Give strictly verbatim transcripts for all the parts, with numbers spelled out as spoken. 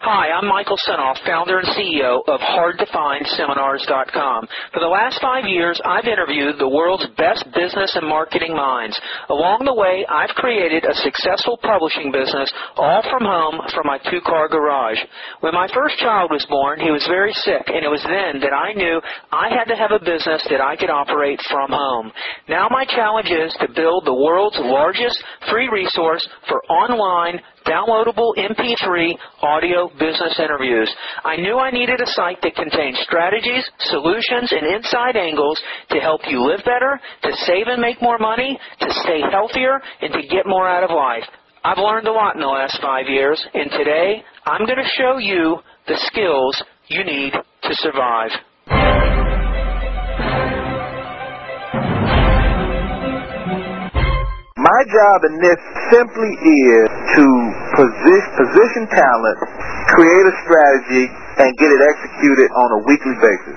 Hi, I'm Michael Senoff, founder and C E O of hard to find seminars dot com. For the last five years, I've interviewed the world's best business and marketing minds. Along the way, I've created a successful publishing business all from home from my two-car garage. When my first child was born, he was very sick, and it was then that I knew I had to have a business that I could operate from home. Now my challenge is to build the world's largest free resource for online downloadable M P three audio business interviews. I knew I needed a site that contained strategies, solutions, and inside angles to help you live better, to save and make more money, to stay healthier, and to get more out of life. I've learned a lot in the last five years, and today I'm going to show you the skills you need to survive. My job in this simply is to position, position talent, create a strategy, and get it executed on a weekly basis.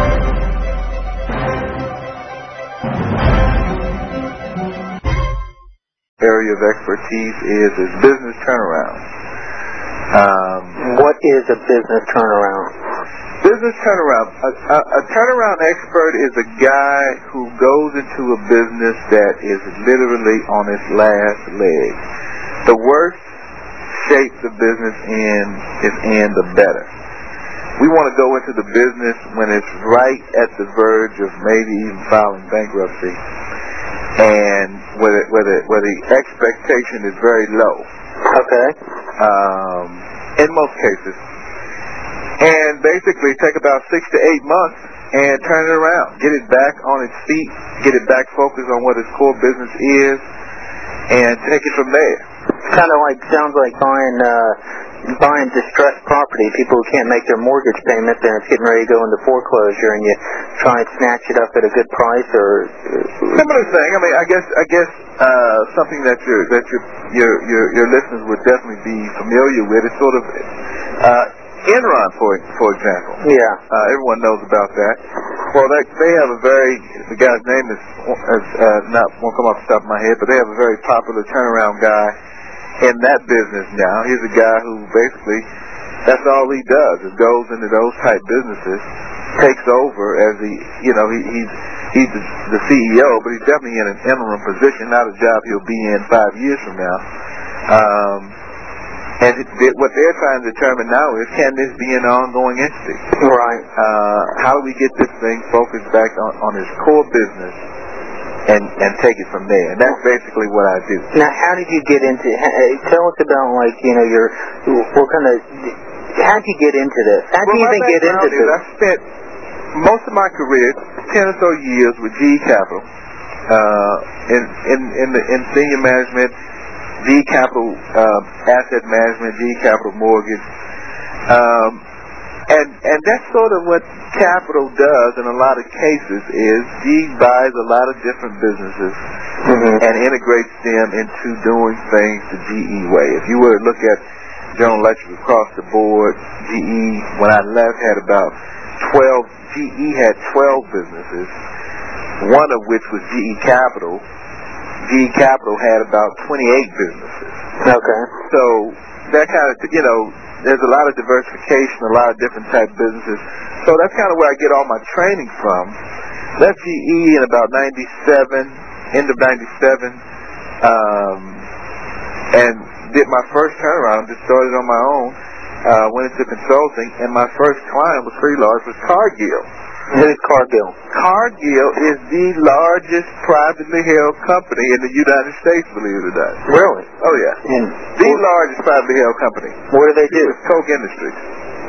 Area of expertise is, is business turnaround. Um, what is a business turnaround? Business turnaround. A, a, a turnaround expert is a guy who goes into a business that is literally on its last leg. The worse shape the business in is in, the better. We want to go into the business when it's right at the verge of maybe even filing bankruptcy, and where the, where the, where the expectation is very low. Okay. Um, in most cases. And basically take about six to eight months and turn it around. Get it back on its feet, get it back focused on what its core business is, and take it from there. Kind of like, sounds like buying uh, buying distressed property. People who can't make their mortgage payment, then it's getting ready to go into foreclosure, and you try and snatch it up at a good price, or similar thing. I mean, I guess I guess uh, something that your that your your your your listeners would definitely be familiar with is sort of uh, Enron, for for example. Yeah. Uh, everyone knows about that. Well, they, they have a very, the guy's name is, is uh, not won't come off the top of my head, but they have a very popular turnaround guy in that business now. He's a guy who basically, that's all he does, is goes into those type businesses, takes over as he, you know, he, he's he's the, the C E O, but he's definitely in an interim position, not a job he'll be in five years from now. Um, and it, what they're trying to determine now is, can this be an ongoing entity? Right. Uh, how do we get this thing focused back on, on its core business and, and take it from there? And that's basically what I do. Now, how did you get into, tell us about, like, you know, your, what kind of, how did you get into this? How did well, you even get into is this? I spent most of my career, ten or so years with G E Capital, uh, in, in, in, the, in senior management, G E Capital uh, Asset Management, G E Capital Mortgage, um, and and that's sort of what capital does in a lot of cases. Is G E buys a lot of different businesses mm-hmm. and integrates them into doing things the G E way. If you were to look at General Electric across the board, G E when I left had about twelve. G E had twelve businesses, one of which was G E Capital. G E Capital had about twenty-eight businesses. Okay. So that kind of, you know, there's a lot of diversification, a lot of different type businesses. So that's kind of where I get all my training from. Left G E in about ninety-seven, end of ninety-seven, um, and did my first turnaround, just started on my own, uh, went into consulting, and my first client was pretty large, was Cargill. Who is Cargill? Cargill is the largest privately held company in the United States, believe it or not. Really? Oh, yeah. And the what, largest privately held company. What do they do? It's Koch Industries.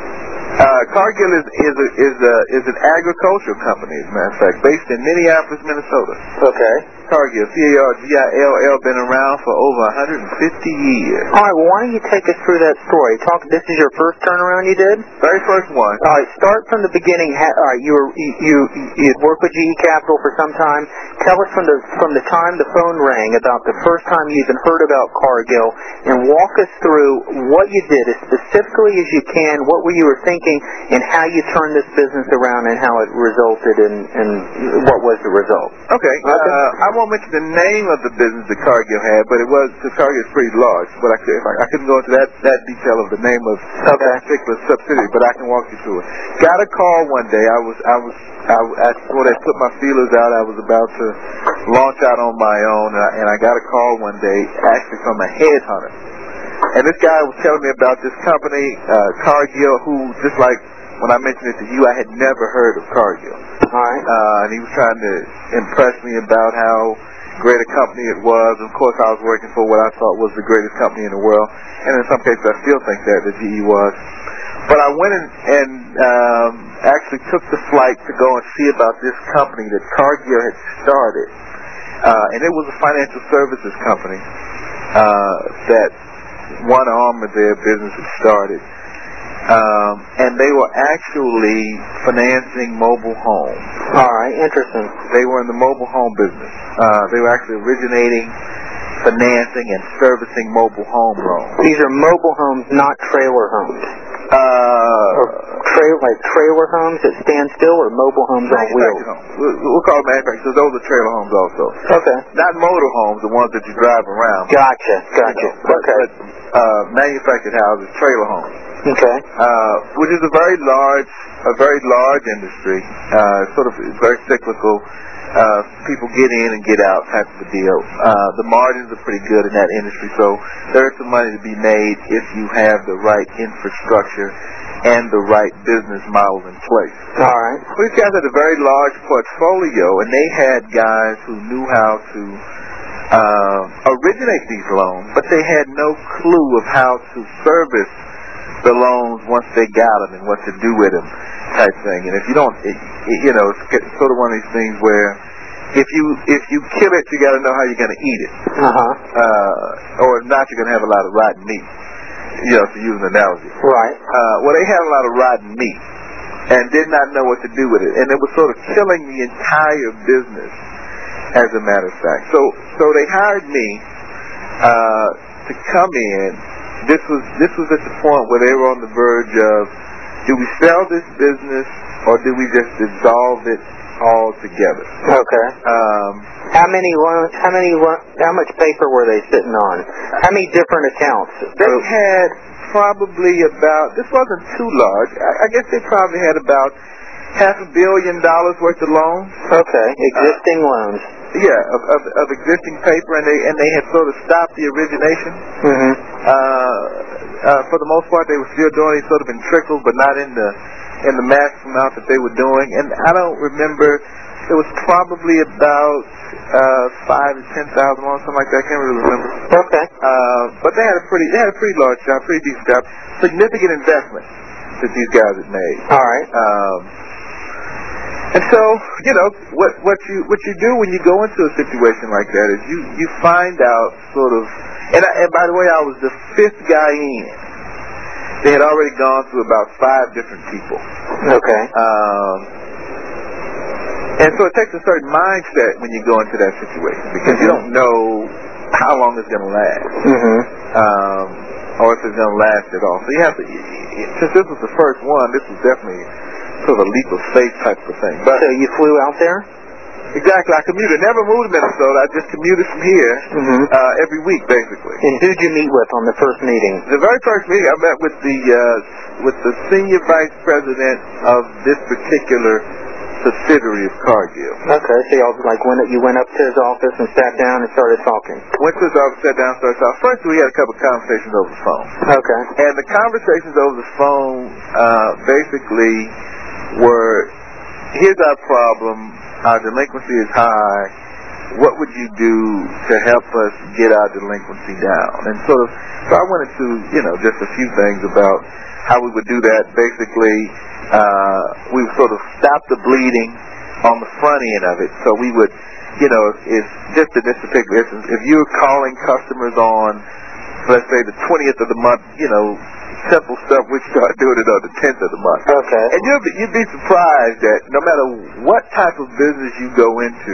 Uh, Cargill is is a, is a, is an agricultural company, as a matter of fact, based in Minneapolis, Minnesota. Okay. Cargill, C A R G I L L, been around for over one hundred fifty years. All right, well, why don't you take us through that story? Talk. This is your first turnaround you did? Very first one. All right, start from the beginning. Ha, all right, you were you you you'd worked with G E Capital for some time. Tell us from the from the time the phone rang about the first time you even heard about Cargill, and walk us through what you did as specifically as you can. What were you were thinking, and how you turned this business around, and how it resulted in, and what was the result? Okay. Okay. Uh, I won't mention the name of the business that Cargill had, but it was, because Cargill is pretty large. But I, could, if I, I couldn't go into that, that detail of the name of okay. that particular subsidiary, but I can walk you through it. Got a call one day. I was, I was, I, I sort of put my feelers out. I was about to launch out on my own, and I, and I got a call one day, actually from a headhunter. And this guy was telling me about this company, uh, Cargill, who, just like when I mentioned it to you, I had never heard of Cargill. All right. Uh, and he was trying to impress me about how great a company it was. And of course, I was working for what I thought was the greatest company in the world. And in some cases, I still think that the G E was. But I went in and um, actually took the flight to go and see about this company that Cargill had started. Uh, and it was a financial services company uh, that one arm of their business had started. Um, and they were actually financing mobile homes. All right, interesting. They were in the mobile home business. Uh, they were actually originating, financing, and servicing mobile home loans. These are mobile homes, not trailer homes. Uh, or tra- like trailer homes that stand still, or mobile homes on wheels? Homes. We'll, we'll call them manufactured. Those are trailer homes also. Okay. Not motor homes, the ones that you drive around. Gotcha, gotcha. You know, but, okay. But, uh, manufactured houses, trailer homes. Okay. Uh, which is a very large, a very large industry. Uh, sort of very cyclical. Uh, people get in and get out type of a deal. Uh, the margins are pretty good in that industry, so there is some money to be made if you have the right infrastructure and the right business model in place. All right. Well, these guys had a very large portfolio, and they had guys who knew how to uh, originate these loans, but they had no clue of how to service the loans once they got them and what to do with them, type thing. And if you don't, it, it, you know, it's sort of one of these things where if you if you kill it, you got to know how you're going to eat it. Uh-huh. Uh, or if not, you're going to have a lot of rotten meat. You know, to use an analogy. Right. Uh, well, they had a lot of rotten meat and did not know what to do with it, and it was sort of killing the entire business, as a matter of fact. So, so they hired me uh, to come in. This was this was at the point where they were on the verge of, do we sell this business or do we just dissolve it all together? Okay. Um, how many loans? How many? Lo- how much paper were they sitting on? How many different accounts? They had probably about. This wasn't too large. I, I guess they probably had about half a billion dollars worth of loans. Okay. Existing uh, loans. Yeah, of, of, of existing paper, and they and they had sort of stopped the origination. Mm-hmm. Uh, uh, for the most part, they were still doing it sort of in trickles, but not in the in the massive amount that they were doing. And I don't remember. It was probably about uh, five to ten thousand loans, something like that. I can't really remember. Okay. Uh, but they had a pretty they had a pretty large job, pretty decent job, significant investment that these guys had made. All right. Um, And so, you know, what what you what you do when you go into a situation like that is you, you find out sort of, and, I, and by the way, I was the fifth guy in. They had already gone through about five different people. Okay. Um, and so it takes a certain mindset when you go into that situation because mm-hmm. you don't know how long it's going to last, mm-hmm. um, or if it's going to last at all. So you have to, since this was the first one, this was definitely sort of a leap of faith type of thing. But so you flew out there? Exactly. I commuted. Never moved to Minnesota. I just commuted from here mm-hmm. uh, every week, basically. And who'd you meet with on the first meeting? The very first meeting, I met with the uh, with the senior vice president of this particular subsidiary of Cargill. Okay. So y'all like went you went up to his office and sat down and started talking. Went to his office, sat down, started talking. First, we had a couple of conversations over the phone. Okay. And the conversations over the phone uh, basically were, here's our problem, our delinquency is high, what would you do to help us get our delinquency down? And sort of, so I went into, you know, just a few things about how we would do that. Basically, uh, we would sort of stop the bleeding on the front end of it. So we would, you know, if, just in this particular instance, if you're calling customers on, let's say the twentieth of the month, you know, simple stuff, we start doing it on the tenth of the month. Okay. And you'd be, you'd be surprised that no matter what type of business you go into,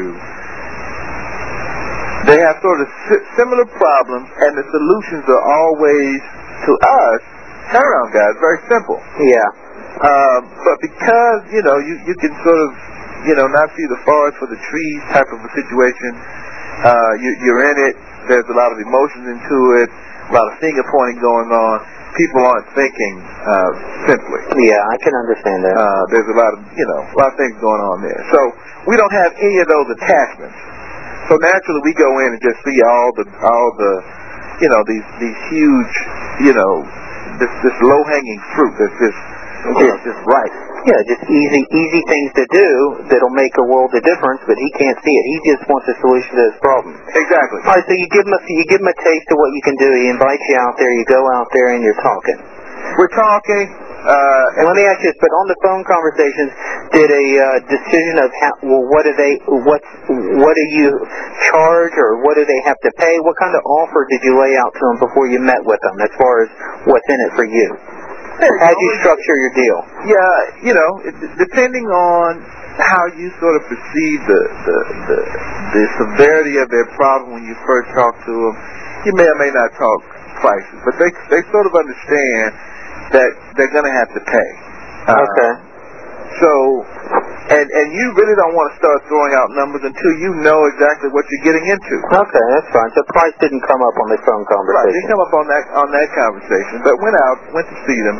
they have sort of si- similar problems, and the solutions are always, to us, turnaround guys, very simple. Yeah. Um, but because, you know, you, you can sort of, you know, not see the forest for the trees type of a situation, Uh, you, you're in it. There's a lot of emotions into it, a lot of finger pointing going on. People aren't thinking uh, simply. Yeah, I can understand that. Uh, there's a lot of, you know, a lot of things going on there. So we don't have any of those attachments. So naturally, we go in and just see all the, all the, you know, these these huge, you know, this this low hanging fruit that's just, it's just right. Yeah, just easy easy things to do that'll make a world of difference, but he can't see it. He just wants a solution to his problem. Exactly. All right, so you give him a you give him a taste of what you can do. He invites you out there. You go out there and you're talking. We're talking. Uh, and let me ask you this: but on the phone conversations, did a uh, decision of how, well, what do they, what's, what do you charge, or what do they have to pay? What kind of offer did you lay out to them before you met with them, as far as what's in it for you? How'd you structure your deal? Yeah, you know, it, depending on how you sort of perceive the, the the the severity of their problem when you first talk to them, you may or may not talk prices, but they they sort of understand that they're going to have to pay. Uh, okay. So, and and you really don't want to start throwing out numbers until you know exactly what you're getting into. Okay, that's fine. So price didn't come up on the phone conversation. Right, didn't come up on that on that conversation, but went out, went to see them,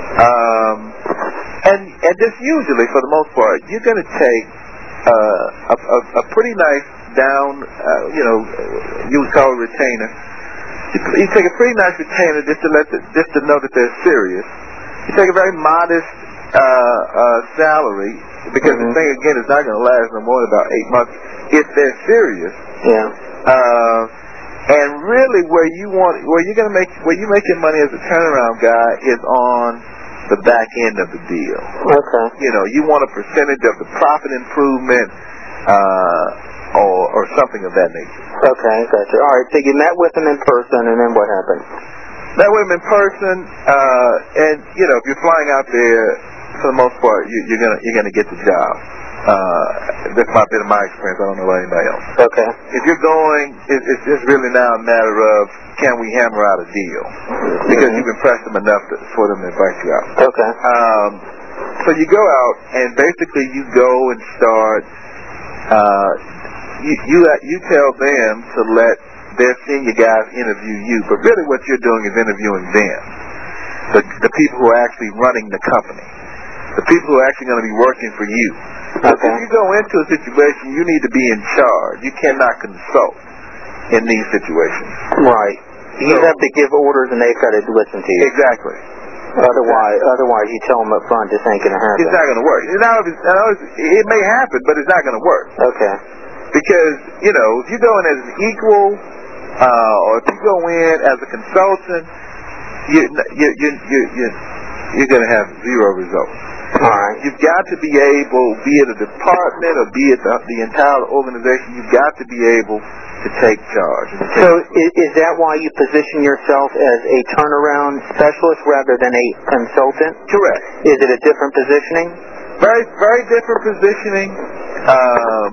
um, and and just usually for the most part, you're going to take uh, a, a a pretty nice down, uh, you know, you would call it retainer. You, you take a pretty nice retainer just to let the, just to know that they're serious. You take a very modest uh, uh, salary, because mm-hmm. the thing again is not going to last no more than about eight months if they're serious. Yeah. Uh, and really, where you want, where you're going to make, where you make your money as a turnaround guy is on the back end of the deal. Okay. You know, you want a percentage of the profit improvement, uh, or or something of that nature. Okay, gotcha. All right. So you met with them in person, and then what happened? Met with them in person, uh, and you know, if you're flying out there, for the most part, you, you're gonna you're gonna get the job. Uh, that's my bit of my experience. I don't know about anybody else. Okay. If you're going, it, it's just really now a matter of, can we hammer out a deal? Because you've impressed them enough to, for them to invite you out. Okay. Um, so you go out, and basically you go and start. Uh, you you you tell them to let their senior guys interview you, but really what you're doing is interviewing them, the the people who are actually running the company, the people who are actually going to be working for you. Okay. If you go into a situation, you need to be in charge. You cannot consult in these situations. Right. You So- have to give orders, and they've got to listen to you. Exactly. Otherwise, otherwise you tell them up front this ain't going to happen. It's not going to work. Now, if it's- now, it's- it may happen, but it's not going to work. Okay. Because, you know, if you go in as an equal, uh, or if you go in as a consultant, you, you, you, you, you, you're going to have zero results. All right. You've got to be able, be it a department or be it the, the entire organization, you've got to be able to take charge. And to take So is, is that why you position yourself as a turnaround specialist rather than a consultant? Correct. Is it a different positioning? Very, very different positioning. Um,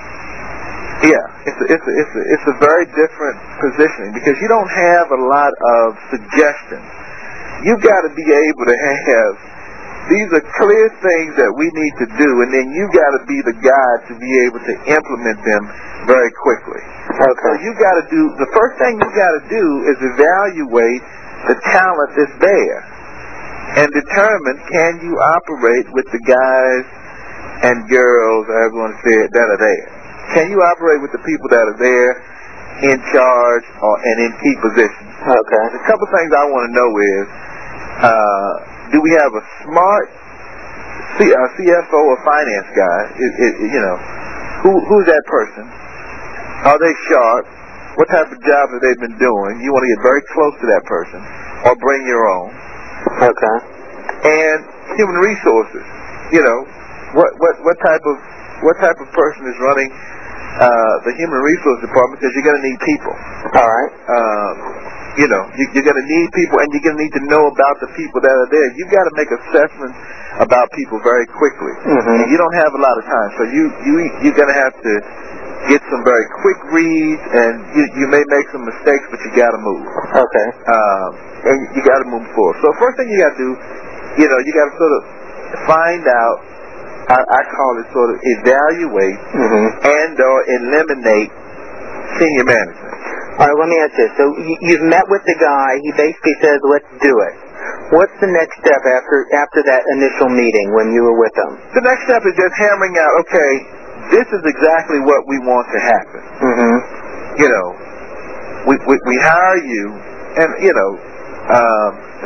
yeah, it's a, it's a, it's a, it's a very different positioning because you don't have a lot of suggestions. You've got to be able to have, these are clear things that we need to do, and then you got to be the guy to be able to implement them very quickly. Okay. So you got to do, the first thing you got to do is evaluate the talent that's there and determine, can you operate with the guys and girls, I want to say it, that are there? Can you operate with the people that are there in charge or, and in key positions? Okay. A couple things I want to know is, uh, do we have a smart C, uh, C F O or finance guy? It, it, you know, who who's that person? Are they sharp? What type of job have they been doing? You want to get very close to that person, or bring your own. Okay. And human resources. You know, what what what type of what type of person is running uh, the human resource department? Because you're going to need people. All right. Um, you know, you, you're going to need people, and you're going to need to know about the people that are there. You've got to make assessments about people very quickly. Mm-hmm. And you don't have a lot of time, so you you you're going to have to get some very quick reads, and you you may make some mistakes, but you got to move. Okay. Um, and you got to move forward. So first thing you got to do, you know, you got to sort of find out. I, I call it sort of evaluate Mm-hmm. and or eliminate senior management. All right, let me ask this. So you, you've met with the guy. He basically says, let's do it. What's the next step after after that initial meeting when you were with him? The next step is just hammering out, okay, this is exactly what we want to happen. Mm-hmm. You know, we, we, we hire you, and, you know, um,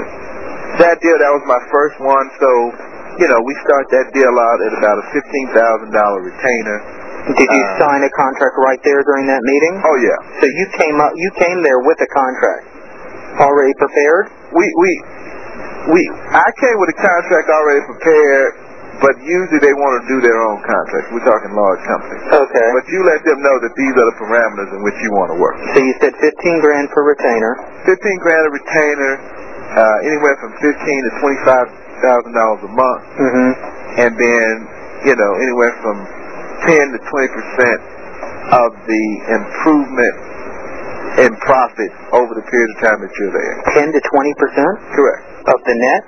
that deal, that was my first one, so, you know, we start that deal out at about a fifteen thousand dollars retainer. Did you uh, sign a contract right there during that meeting? Oh, yeah. So you came up, you came there with a contract already prepared? We, we, we, I came with a contract already prepared, but usually they want to do their own contracts. We're talking large companies. Okay. But you let them know that these are the parameters in which you want to work. So you said fifteen grand per retainer. Fifteen grand a retainer, uh, anywhere from fifteen to twenty-five thousand dollars a month, Mm-hmm. and then you know anywhere from ten to twenty percent of the improvement in profit over the period of time that you're there. Ten to twenty percent Correct. of the net.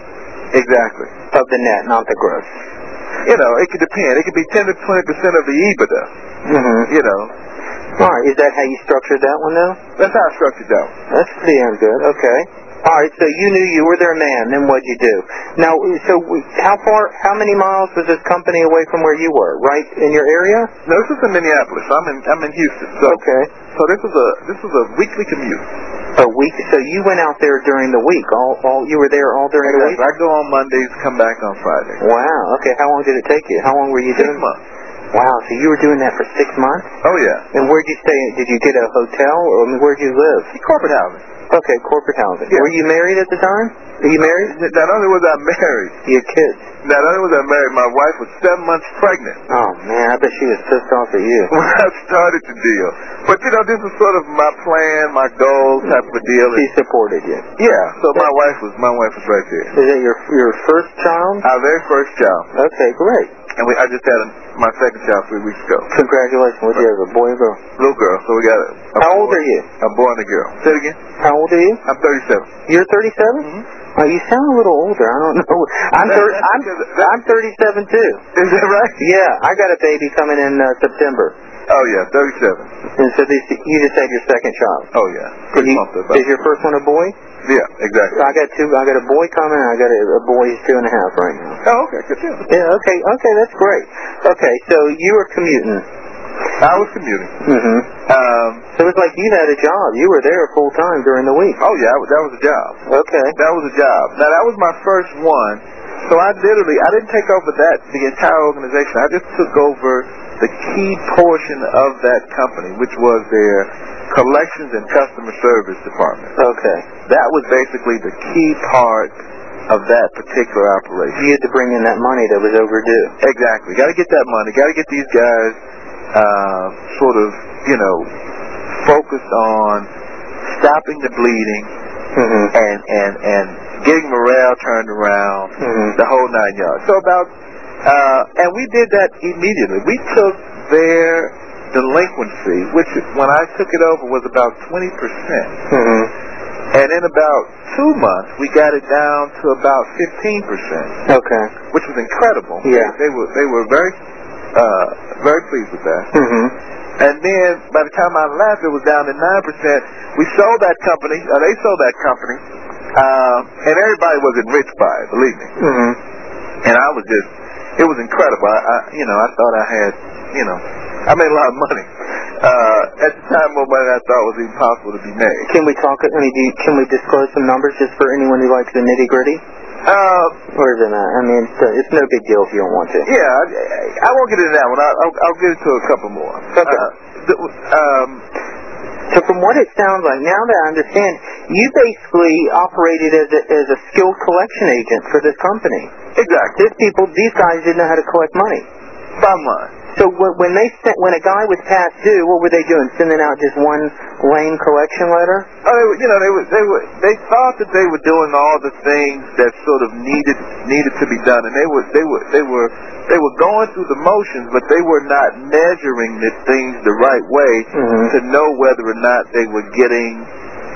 Exactly. Of the net, not the gross. You know, it could depend. It could be ten to twenty percent of the EBITDA. Mm-hmm. You know, All right. Is that how you structured that one, though? that's how I structured that one. That's pretty damn good. Okay. All right. So you knew you were their man. Then what'd you do? Now, so how far? How many miles was this company away from where you were? Right in your area? No, this was in Minneapolis. I'm in I'm in Houston. So Okay. so this was a this was a weekly commute. A week. So you went out there during the week. All, all you were there all during the week. I go on Mondays, come back on Friday. Wow. Okay. How long did it take you? How long were you Six doing? months. Wow. So you were doing that for six months? Oh yeah. And where'd you stay? Did you get a hotel, or I mean, where'd you live? Corporate housing. Okay, corporate housing. Yeah. Were you married at the time? Are you married? Not only was I married, You had kids. not only was I married, my wife was seven months pregnant Oh man, I bet she was pissed off at you. when I started the deal. But you know, this was sort of my plan, my goal type of a deal. She And, supported you. yeah. So my wife was my wife was right there. Is that your your first child? Our very first child, Okay, great. and we I just had a, my second child three weeks ago. Congratulations. What do you have, a boy or girl? Little girl. So we got a, a How boy, old are you? A boy and a girl. Say it again. How old are you? I'm thirty-seven. You're thirty-seven? Mm-hmm. Oh, you sound a little older. I don't know. I'm That- thir- that's I'm because that- I'm thirty-seven too. Is that right? Yeah, I got a baby coming in uh, September, Oh yeah, thirty-seven. and so this, you just had your second child. Oh yeah. Did Pretty you, pumped about is it. your first one a boy? Yeah, exactly. I got two. I got a boy coming. And I got a, a boy who's two and a half right now. Oh, okay, good deal. Yeah. Okay. Okay. That's great. Okay. So you were commuting. I was commuting. Mm-hmm. Um, So it was like you had a job. You were there full time during the week. oh yeah, that was a job. Okay. That was a job. Now that was my first one. So I literally, I didn't take over that, the entire organization. I just took over the key portion of that company, which was their collections and customer service department. Okay. That was basically the key part of that particular operation. You had to bring in that money that was overdue. Exactly. Got to get that money. Got to get these guys uh, sort of, you know, focused on stopping the bleeding Mm-hmm. and and and getting morale turned around, Mhm. the whole nine yards. So about, uh, and we did that immediately. We took their delinquency, which when I took it over was about twenty percent. Mm-hmm. And in about two months, we got it down to about fifteen percent, Okay. which was incredible. Yeah. They were they were very uh, very pleased with that. Mm-hmm. And then by the time I left, it was down to nine percent. We sold that company, or they sold that company, uh, and everybody was enriched by it, believe me. Mm-hmm. And I was just, it was incredible. I, I you know, I thought I had, you know, I made a lot of money. Uh, at the time, more money than I thought was even possible to be made. Can we talk? I mean, do you, can we disclose some numbers just for anyone who likes the nitty gritty? Uh, Or is it not? I mean, it's, uh, it's no big deal if you don't want to. yeah, I, I won't get into that one. I'll, I'll, I'll get into a couple more. Okay. Uh, the, um, So from what it sounds like, now that I understand, you basically operated as a, as a skilled collection agent for this company. exactly. These people, these guys didn't know how to collect money. Bottom line. So when when they sent, when a guy was past due, what were they doing? Sending out just one lame collection letter? Oh, they were, you know, they were, they were, they thought that they were doing all the things that sort of needed needed to be done, and they were, they were, they were, they were going through the motions, but they were not measuring the things the right way Mhm. to know whether or not they were getting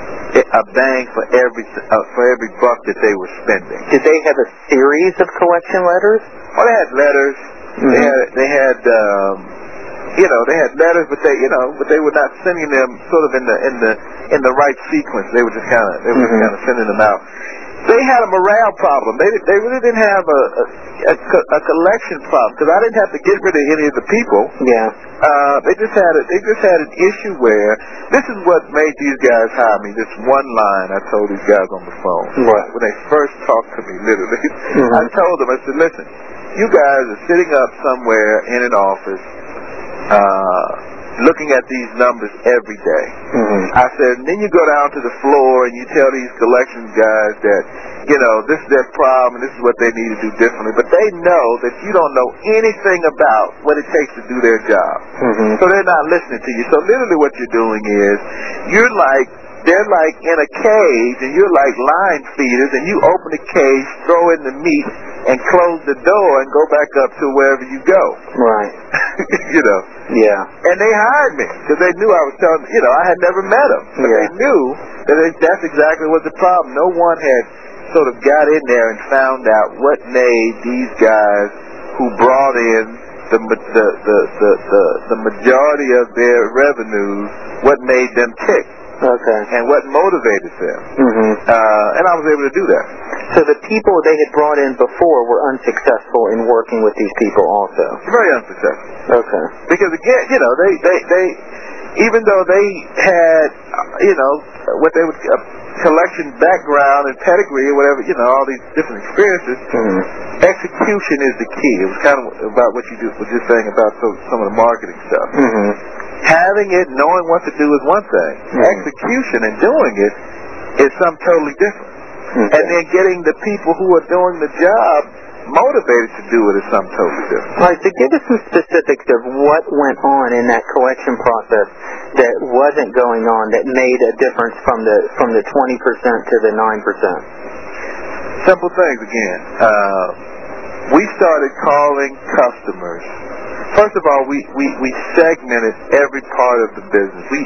a bang for every uh, for every buck that they were spending. Did they have a series of collection letters? Oh, they had letters. They Mhm. had, they had, um, you know, they had letters, but they, you know, but they were not sending them sort of in the in the in the right sequence. They were just kind of they were mm-hmm. just kind of sending them out. They had a morale problem. They they really didn't have a a, a, a collection problem because I didn't have to get rid of any of the people. Yeah. Uh, they just had a, they just had an issue where this is what made these guys hire me. This one line I told these guys on the phone right. when they first talked to me. Literally, mm-hmm. I told them, I said, listen, you guys are sitting up somewhere in an office. Uh, looking at these numbers every day. Mm-hmm. I said, and then you go down to the floor and you tell these collections guys that, you know, this is their problem and this is what they need to do differently. But they know that you don't know anything about what it takes to do their job. Mm-hmm. So they're not listening to you. So literally what you're doing is, you're like, they're like in a cage and you're like line feeders and you open the cage, throw in the meat, and close the door and go back up to wherever you go. Right. You know. Yeah. And they hired me because they knew I was telling, you know, I had never met them. But yeah. they knew that they, that's exactly what the problem. No one had sort of got in there and found out what made these guys who brought in the the the the, the, the majority of their revenues, what made them tick. Okay. And what motivated them. Mm-hmm. Uh, and I was able to do that. So the people they had brought in before were unsuccessful in working with these people also? Very unsuccessful. Okay. Because again, you know, they, they, they even though they had, you know, what they would, uh, collection background and pedigree or whatever, you know, all these different experiences, mm-hmm. execution is the key. It was kind of about what you do, was just saying about so, some of the marketing stuff. Mm-hmm. Having it, knowing what to do is one thing. Mm-hmm. Execution and doing it is something totally different. Okay. And then getting the people who are doing the job motivated to do it is something totally different. All right, so give us some specifics of what went on in that collection process that wasn't going on that made a difference from the from the twenty percent to the nine percent. Simple things again. Uh, we started calling customers. First of all, we, we, we segmented every part of the business. We,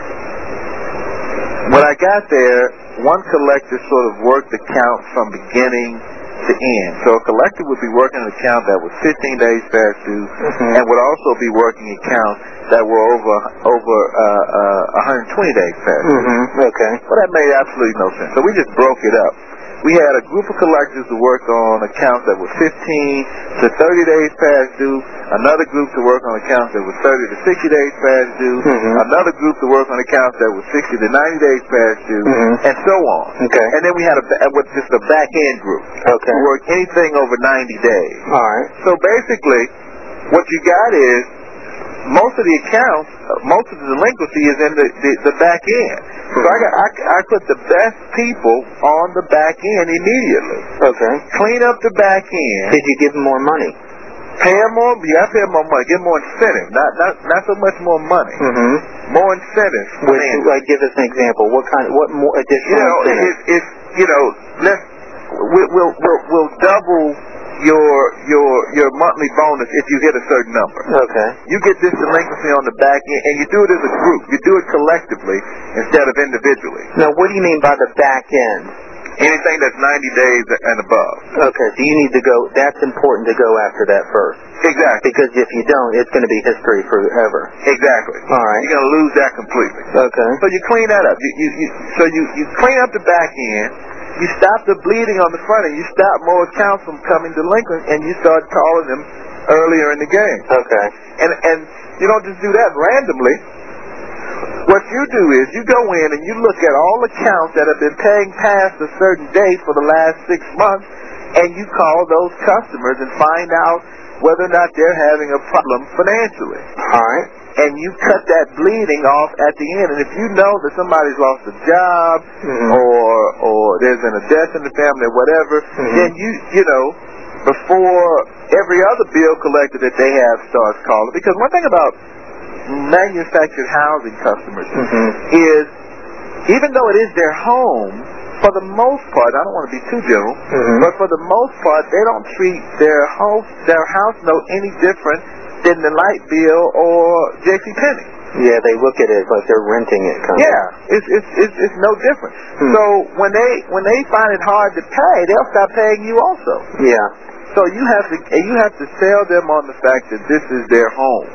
when I got there, one collector sort of worked the count from beginning to end. So a collector would be working an account that was fifteen days past due, mm-hmm. and would also be working accounts that were over over uh, uh, one hundred twenty days past due. Mm-hmm. Okay. Well, that made absolutely no sense. So we just broke it up. We had a group of collectors who worked on accounts that were fifteen to thirty days past due, another group to work on accounts that were thirty to sixty days past due, mm-hmm. another group to work on accounts that were sixty to ninety days past due, mm-hmm. and so on. Okay. And then we had a, with just a back-end group okay. who worked anything over ninety days. All right. So basically, what you got is, most of the accounts, most of the delinquency is in the, the, the back end. So I, got, I, I put the best people on the back end immediately. Okay. Clean up the back end. Did you give them more money? Pay them more, you got to pay them more money. Give them more incentive. Not, not, not so much more money. Mm-hmm. More incentive. Which, like, give us an example. What kind? What more additional? You know, incentive? it's, it's you know, let's we'll we'll we'll, we'll double your your your monthly bonus if you hit a certain number. Okay. You get this delinquency on the back end, and you do it as a group. You do it collectively instead of individually. Now, what do you mean by the back end? Anything that's ninety days and above. Okay, so you need to go, that's important to go after that first. Exactly. Because if you don't, it's going to be history forever. Exactly. All right. You're going to lose that completely. Okay. So you clean that up. You, you, you, so you, you clean up the back end, you stop the bleeding on the front end, you stop more accounts from coming delinquent, and you start calling them earlier in the game. Okay. And, and you don't just do that randomly. What you do is you go in and you look at all accounts that have been paying past a certain date for the last six months, and you call those customers and find out whether or not they're having a problem financially. All right. And you cut that bleeding off at the end. And if you know that somebody's lost a job, mm-hmm. or or there's been a death in the family or whatever, mm-hmm. then you you know before every other bill collector that they have starts calling. Because one thing about manufactured housing customers mm-hmm. is, even though it is their home, for the most part, I don't want to be too general, mm-hmm. but for the most part, they don't treat their house their house note any different than the light bill or JCPenney. Yeah, they look at it like they're renting it. Kind yeah, of. it's it's it's it's no different. Hmm. So when they when they find it hard to pay, they'll stop paying you also. Yeah. So you have to you have to sell them on the fact that this is their home.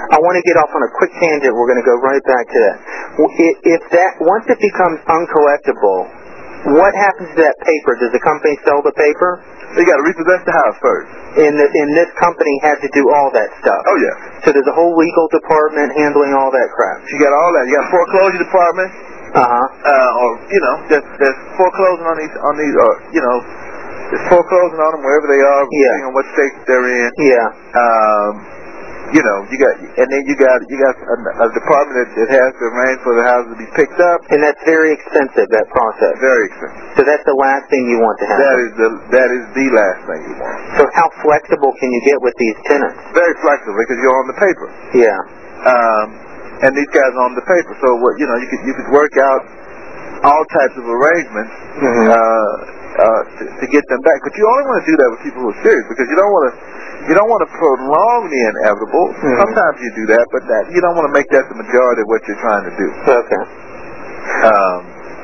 I want to get off on a quick tangent. We're going to go right back to that. If that once it becomes uncollectible, what happens to that paper? Does the company sell the paper? You got to repossess the house first. And, the, and this company had to do all that stuff. Oh yeah. So there's a whole legal department handling all that crap. You got all that. You got a foreclosure department. Uh huh. Uh, or you know, there's, there's foreclosing on these on these, or you know, there's foreclosing on them wherever they are, yeah. depending on what state they're in. Yeah. Um. You know, you got, and then you got, you got a, a department that, that has to arrange for the houses to be picked up. And that's very expensive, that process. Very expensive. So that's the last thing you want to happen. That is the, that is the last thing you want. So how flexible can you get with these tenants? Very flexible, because you're on the paper. Yeah. Um, and these guys are on the paper, so what, you know, you could, you could work out all types of arrangements, mm-hmm. uh, uh, to, to get them back. But you only want to do that with people who are serious, because you don't want to, you don't want to prolong the inevitable. Mm-hmm. Sometimes you do that, but that, you don't want to make that the majority of what you're trying to do. Okay. Um,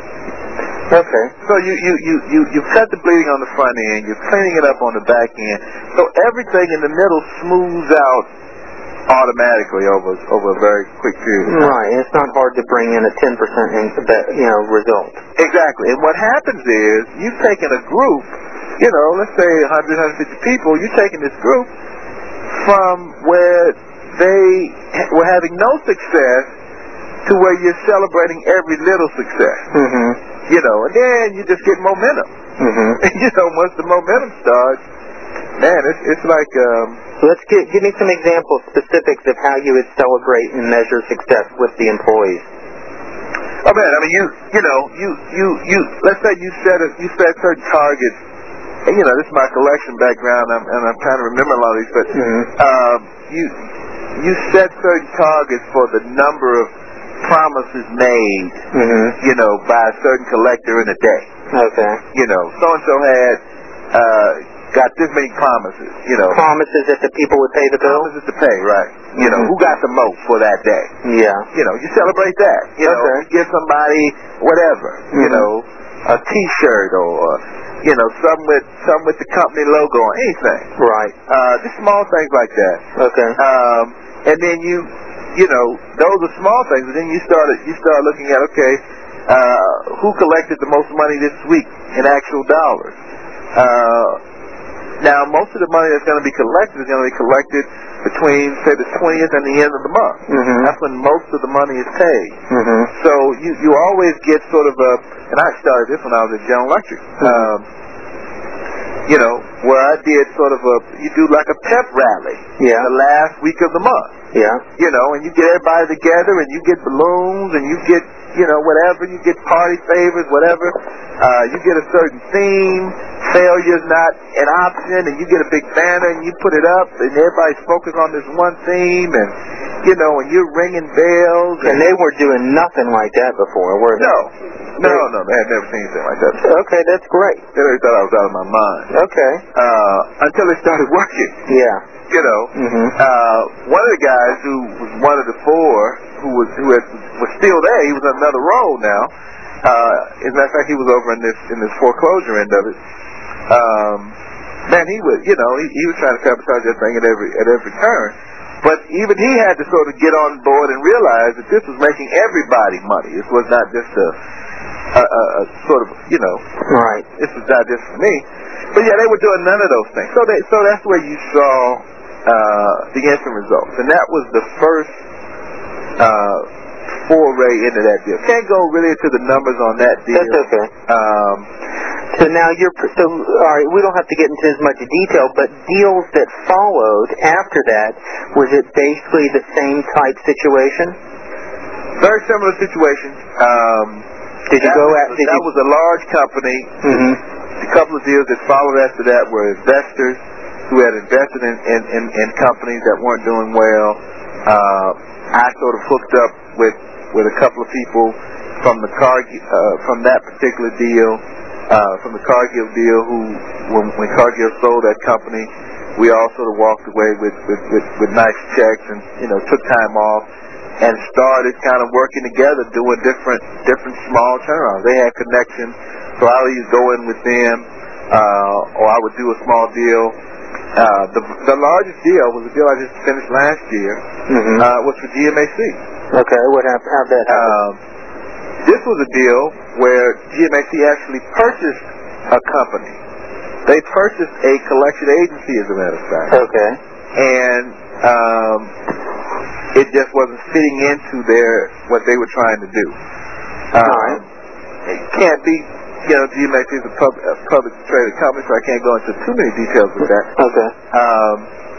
okay. So you, you, you, you, you cut the bleeding on the front end, you're cleaning it up on the back end, so everything in the middle smooths out automatically over over a very quick period of time. Right. It's not hard to bring in a ten percent in, you know, result. Exactly. And what happens is you've taken a group, you know, let's say one hundred, one hundred fifty people, you're taking this group from where they were having no success to where you're celebrating every little success. Mm-hmm. You know, and then you just get momentum. Mm-hmm. You know, once the momentum starts, man, it's it's like... Um, so let's get, give me some examples, specifics of how you would celebrate and measure success with the employees. Oh man, I mean, you you know, you you you. Let's say you set a, you set certain targets. And, you know, this is my collection background, I'm, and I'm trying to remember a lot of these. But mm-hmm. um, you you set certain targets for the number of promises made. Mm-hmm. You know, by a certain collector in a day. Okay. You know, so and so had. Uh, got this many promises, you know. Promises that the people would pay the bill? Promises to pay, right. You know, mm-hmm. who got the most for that day? Yeah. You know, you celebrate that. You know, okay. you give somebody whatever, mm-hmm. you know, a T-shirt or, you know, some with some with the company logo or anything. Right. Uh, just small things like that. Okay. Um, and then you, you know, those are small things, and then you started, you start looking at, okay, uh, who collected the most money this week in actual dollars? Uh, Now, most of the money that's going to be collected is going to be collected between, say, the twentieth and the end of the month. Mm-hmm. That's when most of the money is paid. Mm-hmm. So you you always get sort of a, and I started this when I was at General Electric, mm-hmm. um, you know, where I did sort of a, you do like a pep rally yeah. the last week of the month. Yeah. You know, and you get everybody together and you get balloons and you get, you know, whatever, you get party favors, whatever. Uh, you get a certain theme, failure's not an option, and you get a big banner and you put it up and everybody's focused on this one theme and, you know, and you're ringing bells. And, and they were doing nothing like that before, were they? No. No, no, they had never seen anything like that. Okay, that's great. They already thought I was out of my mind. Okay. Uh, until it started working. Yeah. You know, mm-hmm. uh, one of the guys who was one of the four who was who had, was still there, he was on another role now. Uh, as a matter of fact, he was over in this in this foreclosure end of it. Um, man, he was, you know, he, he was trying to sabotage that thing at every at every turn. But even he had to sort of get on board and realize that this was making everybody money. This was not just a, a, a, a sort of, you know, right. This was not just for me. But yeah, they were doing none of those things. So they, so that's where you saw uh, the instant results, and that was the first uh, foray into that deal. Can't go really into the numbers on that deal. That's okay. Um, so now you're so all right. We don't have to get into as much detail, but deals that followed after that, was it basically the same type situation? Very similar situation. Um, did you go at? Was, did that you, was a large company. Mm-hmm. A couple of deals that followed after that were investors who had invested in, in, in, in companies that weren't doing well. Uh, I sort of hooked up with, with a couple of people from the Cargill, uh, from that particular deal, uh, from the Cargill deal, who, when, when Cargill sold that company, we all sort of walked away with, with, with, with nice checks and, you know, took time off and started kind of working together, doing different, different small turnarounds. They had connections. So I would either go in with them, uh, or I would do a small deal uh, the the largest deal was a deal I just finished last year. Mm-hmm. Uh, was for G M A C. Okay, what happened? How'd that happen? Um, this was a deal where G M A C actually purchased a company. They purchased a collection agency, as a matter of fact. Okay. And um, it just wasn't fitting into their what they were trying to do. Um, All right. It can't be, you know, G M A C is a, pub, a public traded company, so I can't go into too many details with that. Okay. Um,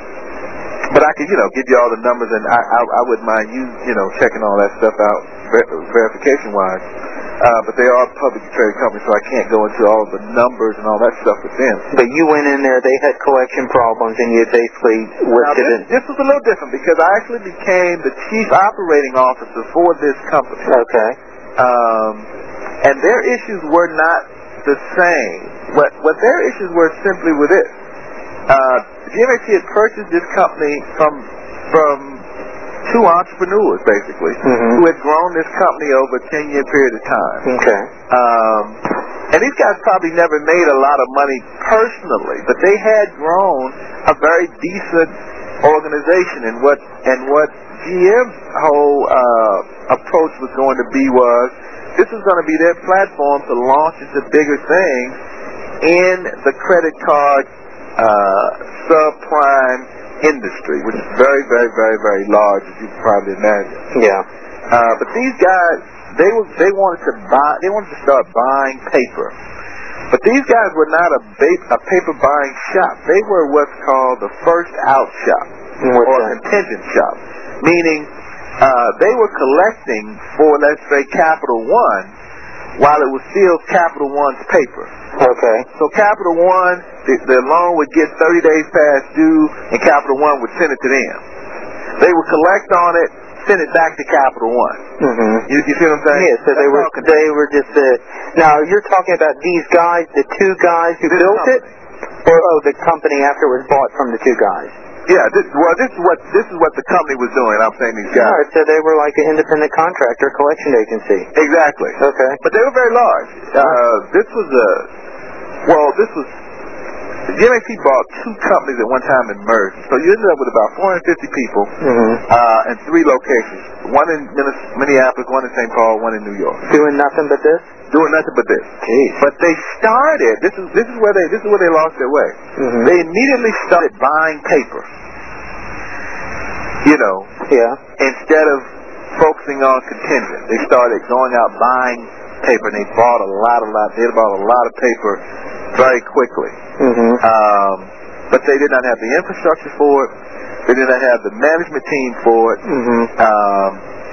but I can, you know, give you all the numbers, and I, I, I wouldn't mind you, you know, checking all that stuff out ver- verification-wise. Uh, but they are a publicly traded company, so I can't go into all the numbers and all that stuff with them. But you went in there, they had collection problems, and you basically Now, listed this, it. this was a little different because I actually became the chief operating officer for this company. Okay. Um, and their issues were not the same. What, what their issues were simply were this. Uh, G M A C had purchased this company from from two entrepreneurs, basically, mm-hmm. who had grown this company over a ten-year period of time. Okay. Um, and these guys probably never made a lot of money personally, but they had grown a very decent organization. And what and what G M's whole uh, approach was going to be was this was going to be their platform to launch into bigger things in the credit card uh, subprime industry, which is very, very, very, very large, as you can probably imagine. Yeah. Uh, but these guys, they were, they wanted to buy, they wanted to start buying paper. But these guys were not a, ba- a paper buying shop. They were what's called the first out shop, What's or that? contingent shop, meaning uh, they were collecting for, let's say, Capital One, while it was still Capital One's paper. Okay. So Capital One, the, the loan would get thirty days past due, and Capital One would send it to them. They would collect on it, send it back to Capital One. Mm-hmm. You, you see what I'm saying? Yeah, so they That's were all con- they were just uh, now you're talking about these guys, the two guys who This built company. it, or oh, the company after it was bought from the two guys. Yeah, this, well, this is what this is what the company was doing. I'm saying these guys. All right, so they were like an independent contractor collection agency. Exactly. Okay. But they were very large. Uh, this was a, well, this was, G M A C bought two companies at one time and merged. So you ended up with about four hundred fifty people Mm-hmm. uh, and three locations. One in Minneapolis, one in Saint Paul, one in New York. Doing nothing but this. Doing nothing but this. Jeez. But they started, this is this is where they this is where they lost their way. Mm-hmm. They immediately started buying paper. You know, Yeah. instead of focusing on contingent, they started going out buying paper, and they bought a lot, a lot. They bought a lot of paper very quickly. Mm-hmm. Um, but they did not have the infrastructure for it. They did not have the management team for it. Mm-hmm. Um,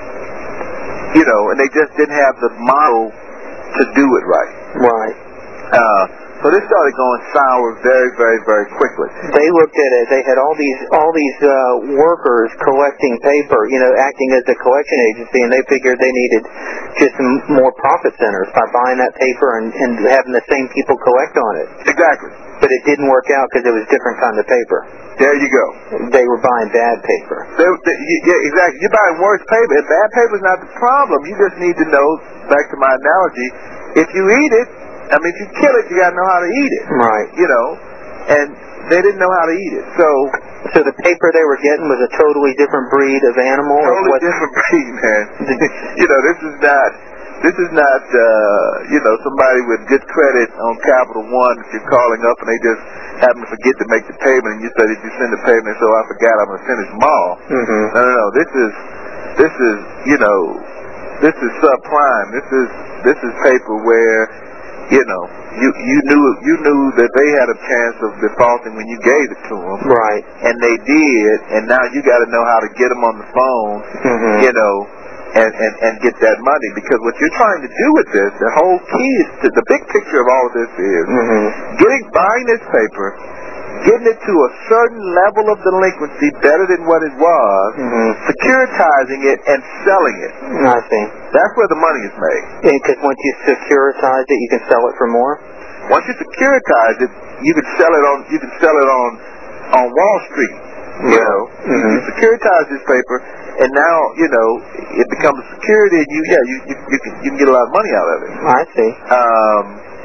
you know, and they just didn't have the model to do it right. Right. Uh, so this started going sour very, very, very quickly. They looked at it. They had all these all these uh, workers collecting paper, you know, acting as a collection agency, and they figured they needed just m- more profit centers by buying that paper and, and having the same people collect on it. Exactly. But it didn't work out because it was different kind of paper. There you go. They were buying bad paper. They, they, yeah, exactly. You're buying worse paper. And bad paper is not the problem. You just need to know, back to my analogy, if you eat it, I mean, if you kill it, you got to know how to eat it. Right. You know, and they didn't know how to eat it. So, So the paper they were getting was a totally different breed of animal? or totally what? different breed, man. You know, this is not, this is not, uh, you know, somebody with good credit on Capital One if you're calling up and they just happen to forget to make the payment and you say, did you send the payment? So I forgot, I'm going to send it tomorrow. Mm-hmm. No, no, no. This is, this is, you know, this is subprime. This is, this is paper where, you know, you you knew you knew that they had a chance of defaulting when you gave it to them, Right. and they did. And now you got to know how to get them on the phone, Mm-hmm. you know, and, and and get that money. Because what you're trying to do with this, the whole key is to, the big picture of all of this is Mm-hmm. getting buying this paper, getting it to a certain level of delinquency better than what it was, Mm-hmm. securitizing it and selling it. I see. That's where the money is made. Because once you securitize it, you can sell it for more? Once you securitize it, you can sell it on you can sell it on on Wall Street. You know, Mm-hmm. you, you securitize this paper, and now you know it becomes a security, and you yeah you you, you can you can get a lot of money out of it. I see. Um,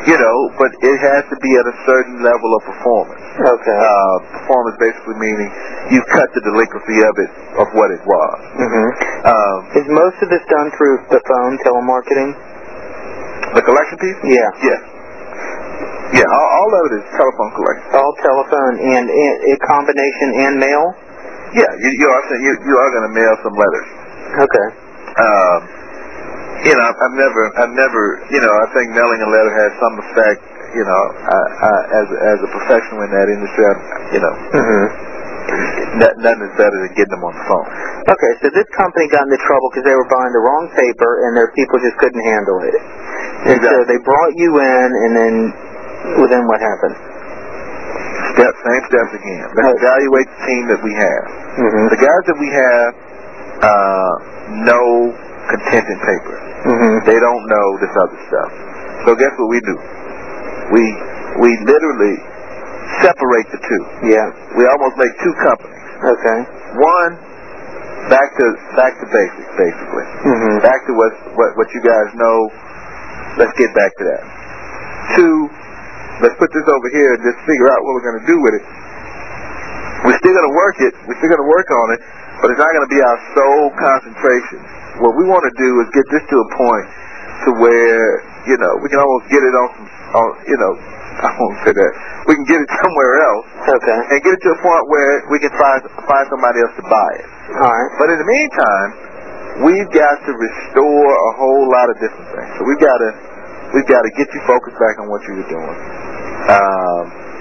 You know, but it has to be at a certain level of performance. Okay. Uh, performance basically meaning you cut the delinquency of it, of what it was. Mm-hmm. Um, Is most of this done through the phone, telemarketing? the collection piece? Yeah. Yes. Yeah, all, all of it is telephone collection. All telephone and, and a combination and mail? Yeah, you, you are you, you are going to mail some letters. Okay. Um, you know, I've never, I've never, you know, I think mailing a letter has some effect. You know, I, I, as as a professional in that industry, I, you know, Mm-hmm. n- nothing is better than getting them on the phone. Okay, so this company got into trouble because they were buying the wrong paper and their people just couldn't handle it. And Exactly. so they brought you in, and then, well, then what happened? Step, same steps again. Let's Okay. evaluate the team that we have. Mm-hmm. The guys that we have uh, know contingent paper. Mm-hmm. They don't know this other stuff. So guess what we do? We we literally separate the two. Yeah. We almost make two companies. Okay. One, back to back to basics, basically. Mm-hmm. Back to what what what you guys know. Let's get back to that. Two, let's put this over here and just figure out what we're going to do with it. We're still going to work it. We're still going to work on it, but it's not going to be our sole concentration. What we want to do is get this to a point to where, you know, we can almost get it on some, on, you know, I won't say that. We can get it somewhere else Okay. and get it to a point where we can find find somebody else to buy it. All right. But in the meantime, we've got to restore a whole lot of different things. So we've got to we've got to get you focused back on what you were doing. Um,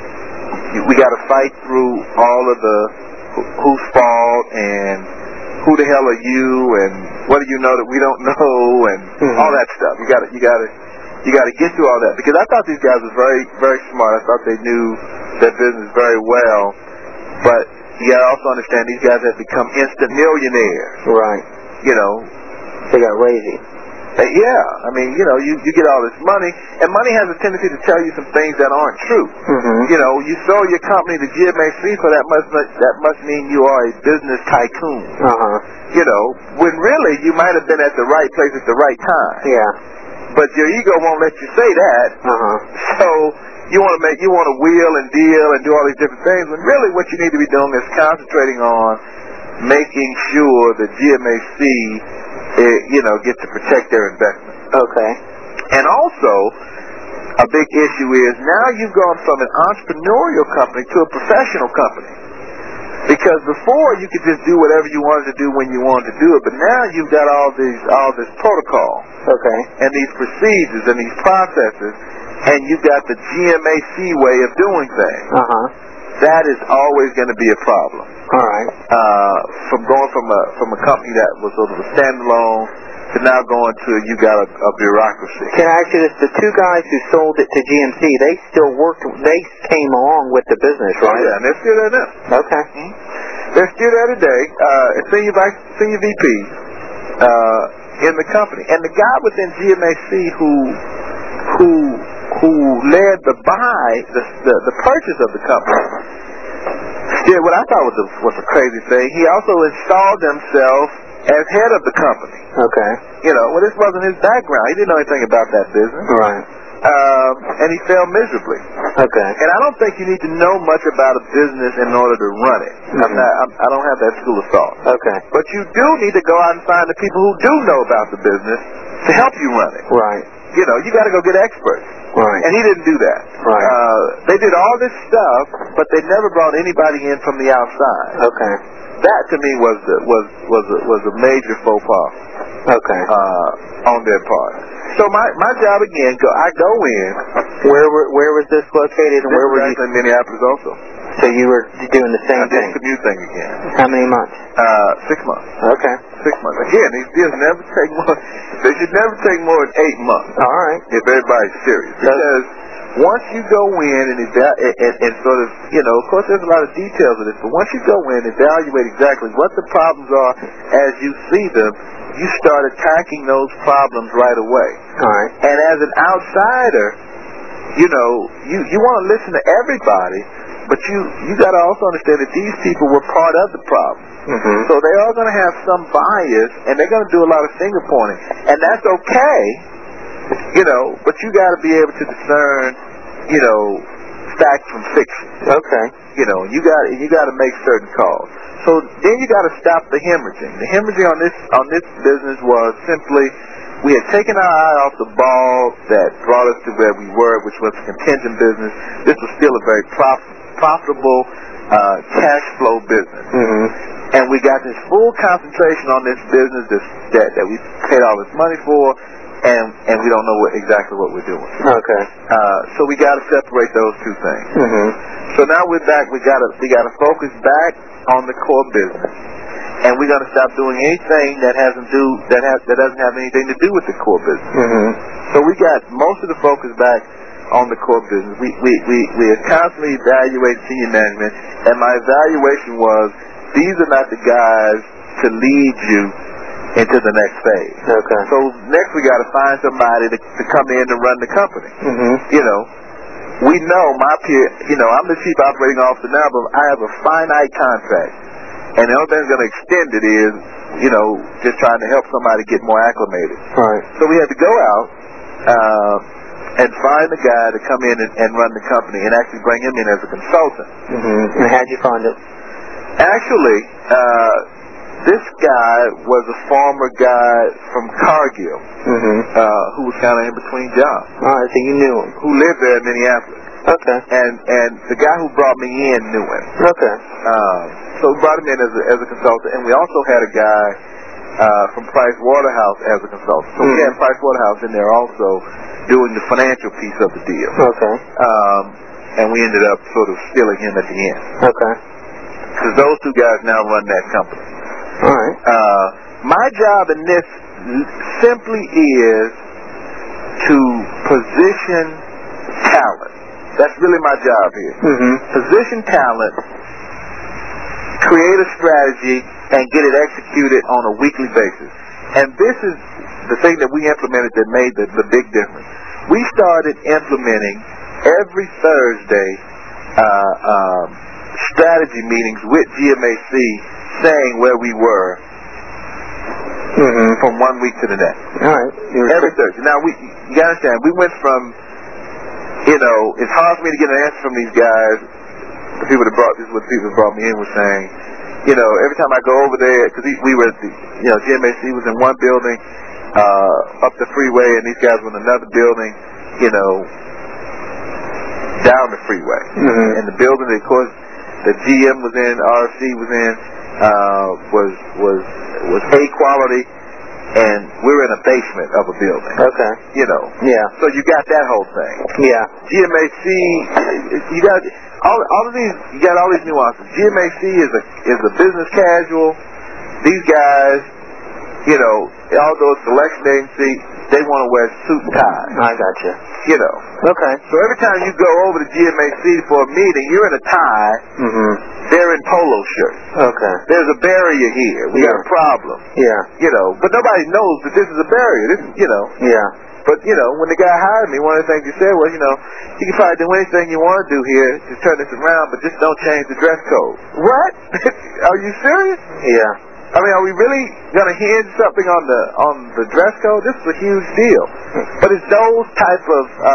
we got to fight through all of the who- whose fault and who the hell are you and what do you know that we don't know and Mhm. all that stuff. You got to you got to you got to get through all that because I thought these guys were very very smart. I thought they knew their business very well, but you got to also understand these guys have become instant millionaires. Right. You know, They got lazy. Uh, yeah, I mean, you know, you, you get all this money, and money has a tendency to tell you some things that aren't true. Mm-hmm. You know, you sold your company to G M A C, so that must that must mean you are a business tycoon. Uh-huh. You know, when really you might have been at the right place at the right time. Yeah. But your ego won't let you say that. Uh-huh. So you want to make you want to wheel and deal and do all these different things, when really what you need to be doing is concentrating on making sure that G M A C, eh, you know, gets to protect their investment. Okay. And also, a big issue is now you've gone from an entrepreneurial company to a professional company. Because before you could just do whatever you wanted to do when you wanted to do it, but now you've got all these all this protocol Okay. and these procedures and these processes, and you've got the G M A C way of doing things. Uh-huh. That is always going to be a problem. All right. Uh, from going from a from a company that was sort of a standalone to now going to you got a, a bureaucracy. Can I ask you this? The two guys who sold it to G M C, they still worked, they came along with the business, right? Yeah, and they're still there now. Okay. Hmm? They're still there today, uh, as senior vice, senior V Ps uh, in the company. And the guy within G M A C who who who led the buy, the the, the purchase of the company, did what I thought was a was a crazy thing. He also installed himself as head of the company. Okay. You know, well, this wasn't his background. He didn't know anything about that business. Right. Um, and he failed miserably. Okay. And I don't think you need to know much about a business in order to run it. I'm Mhm. not, I'm, I don't have that school of thought. Okay. But you do need to go out and find the people who do know about the business to help you run it. Right. You know, you got to go get experts. Right. And he didn't do that. Right. Uh, they did all this stuff, but they never brought anybody in from the outside. Okay. That to me was the, was was a, was a major faux pas Okay. uh, on their part. So my my job again, go, I go in. Where were, where was this located, and This where was were you? actually in Minneapolis also. So you were doing the same I did thing. the commute thing again. How many months? Uh, six months. Okay. Six months. Again, these deals never take more. They should never take more than eight months All right. if everybody's serious. Because once you go in and, eva- and, and, and sort of, you know, of course there's a lot of details of this, but once you go in and evaluate exactly what the problems are as you see them, you start attacking those problems right away. All right. And as an outsider, you know, you, you want to listen to everybody, but you, you got to also understand that these people were part of the problem. Mm-hmm. So they are going to have some bias, and they're going to do a lot of finger pointing. And that's okay, You know, but you got to be able to discern, you know, fact from fiction. Okay. You know, you got you got to make certain calls. So then you got to stop the hemorrhaging. The hemorrhaging on this on this business was simply we had taken our eye off the ball that brought us to where we were, which was a contingent business. This was still a very prof- profitable uh, cash flow business. Mm-hmm. And we got this full concentration on this business this, that, that we paid all this money for, and and we don't know what, exactly what we're doing. Okay. Uh, so we got to separate those two things. Mm-hmm. So now we're back. We got to we got to focus back on the core business, and we're gonna stop doing anything that hasn't do that has that doesn't have anything to do with the core business. Mm-hmm. So we got most of the focus back on the core business. We we we we are constantly evaluating senior management, and my evaluation was these are not the guys to lead you into the next phase. Okay. So next we got to find somebody to, to come in and run the company. Mm-hmm. You know, we know my peer. You know, I'm the chief operating officer now, but I have a finite contract, and the only thing that's going to extend it is, you know, just trying to help somebody get more acclimated. Right. So we had to go out uh, and find a guy to come in and, and run the company, and actually bring him in as a consultant. Mm-hmm. And how'd you find it? Actually, uh, this guy was a former guy from Cargill, Mm-hmm. uh, who was kind of in between jobs, All right, so you knew him. who lived there in Minneapolis. Okay. And and the guy who brought me in knew him. Okay. Um, so we brought him in as a, as a consultant, and we also had a guy uh, from Price Waterhouse as a consultant. So Mm. we had Price Waterhouse in there also doing the financial piece of the deal. Okay. Um, and we ended up sort of stealing him at the end. Okay. Because those two guys now run that company. All right. Uh, my job in this simply is to position talent. That's really my job here. Mm-hmm. Position talent, create a strategy, and get it executed on a weekly basis. And this is the thing that we implemented that made the, the big difference. We started implementing every Thursday uh, um, strategy meetings with G M A C, saying where we were Mm-hmm. from one week to the next. All right. You're Every Thursday. Now, we you gotta understand, we went from, you know, it's hard for me to get an answer from these guys. The people that brought this, what the people that brought me in were saying, you know, every time I go over there, because we were at the, you know, G M A C was in one building, uh, up the freeway, and these guys were in another building, you know, down the freeway. Mm-hmm. And the building, of course, the G M was in, R F C was in, uh, was was was A quality, and we're in a basement of a building. Okay. You know. Yeah. So you got that whole thing. Yeah. G M A C, you got all all of these. You got all these nuances. G M A C is a is a business casual. These guys, you know, although it's a selection agency, they want to wear suit and tie. I got you. You know. Okay. So every time you go over to G M A C for a meeting, you're in a tie. Mm-hmm. They're in polo shirts. Okay. There's a barrier here. We Yeah. got a problem. Yeah. You know, but nobody knows that this is a barrier. This, is, you know. Yeah. But, you know, when the guy hired me, one of the things he said was, you know, you can probably do anything you want to do here to turn this around, but just don't change the dress code. What? Are you serious? Yeah. I mean, are we really going to hinge something on the on the dress code? This is a huge deal. But it's those type of uh,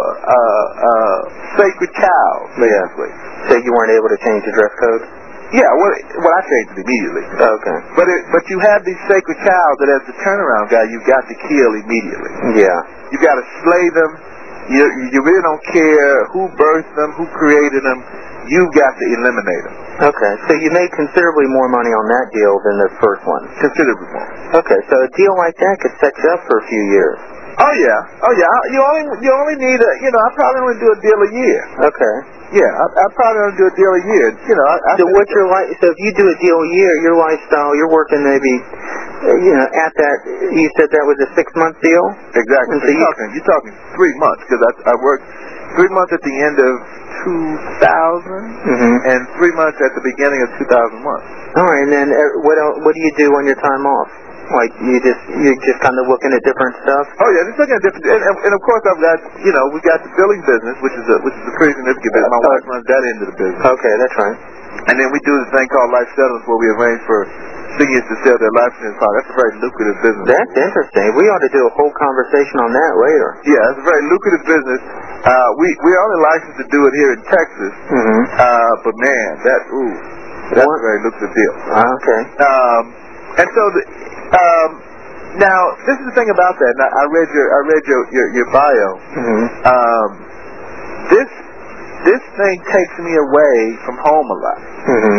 uh, uh, sacred cows, basically. So you weren't able to change the dress code? Yeah, well, well I changed it immediately. Okay. But it, but you have these sacred cows that as the turnaround guy, you've got to kill immediately. Yeah. You got to slay them. You you really don't care who birthed them, who created them. You've got to eliminate them. Okay. So you made considerably more money on that deal than the first one. Considerably more. Okay. So a deal like that could set you up for a few years. Oh yeah, oh yeah. You only you only need a you know I probably only do a deal a year. Okay. Yeah, I, I probably only do a deal a year. You know. I, I So what's your life? So if you do a deal a year, your lifestyle, you're working maybe, uh, you know, at that. You said that was a six month deal. Exactly. So So you're you- talking you're talking three months because I I worked three months at the end of two thousand Mm-hmm. and three months at the beginning of two thousand one. All right. And then uh, what else, what do you do on your time off? Like you just you're just kind of looking at different stuff. Oh yeah, just looking at different, and, and, and of course I've got, you know, we've got the billing business, which is a which is a pretty significant business. My Uh, wife runs that end of the business, Okay, that's right. and then we do this thing called life settlements, where we arrange for seniors to sell their life insurance policy. That's a very lucrative business. That's interesting. We ought to do a whole conversation on that later. Yeah, it's a very lucrative business. Uh, we we're only licensed to do it here in Texas. Mm-hmm. Uh, but man, that ooh, that's What? a very lucrative deal. Okay. Um, and so the, um, now this is the thing about that. Now, I read your I read your your, your bio. Mm-hmm. Um, this this thing takes me away from home a lot. Mm-hmm.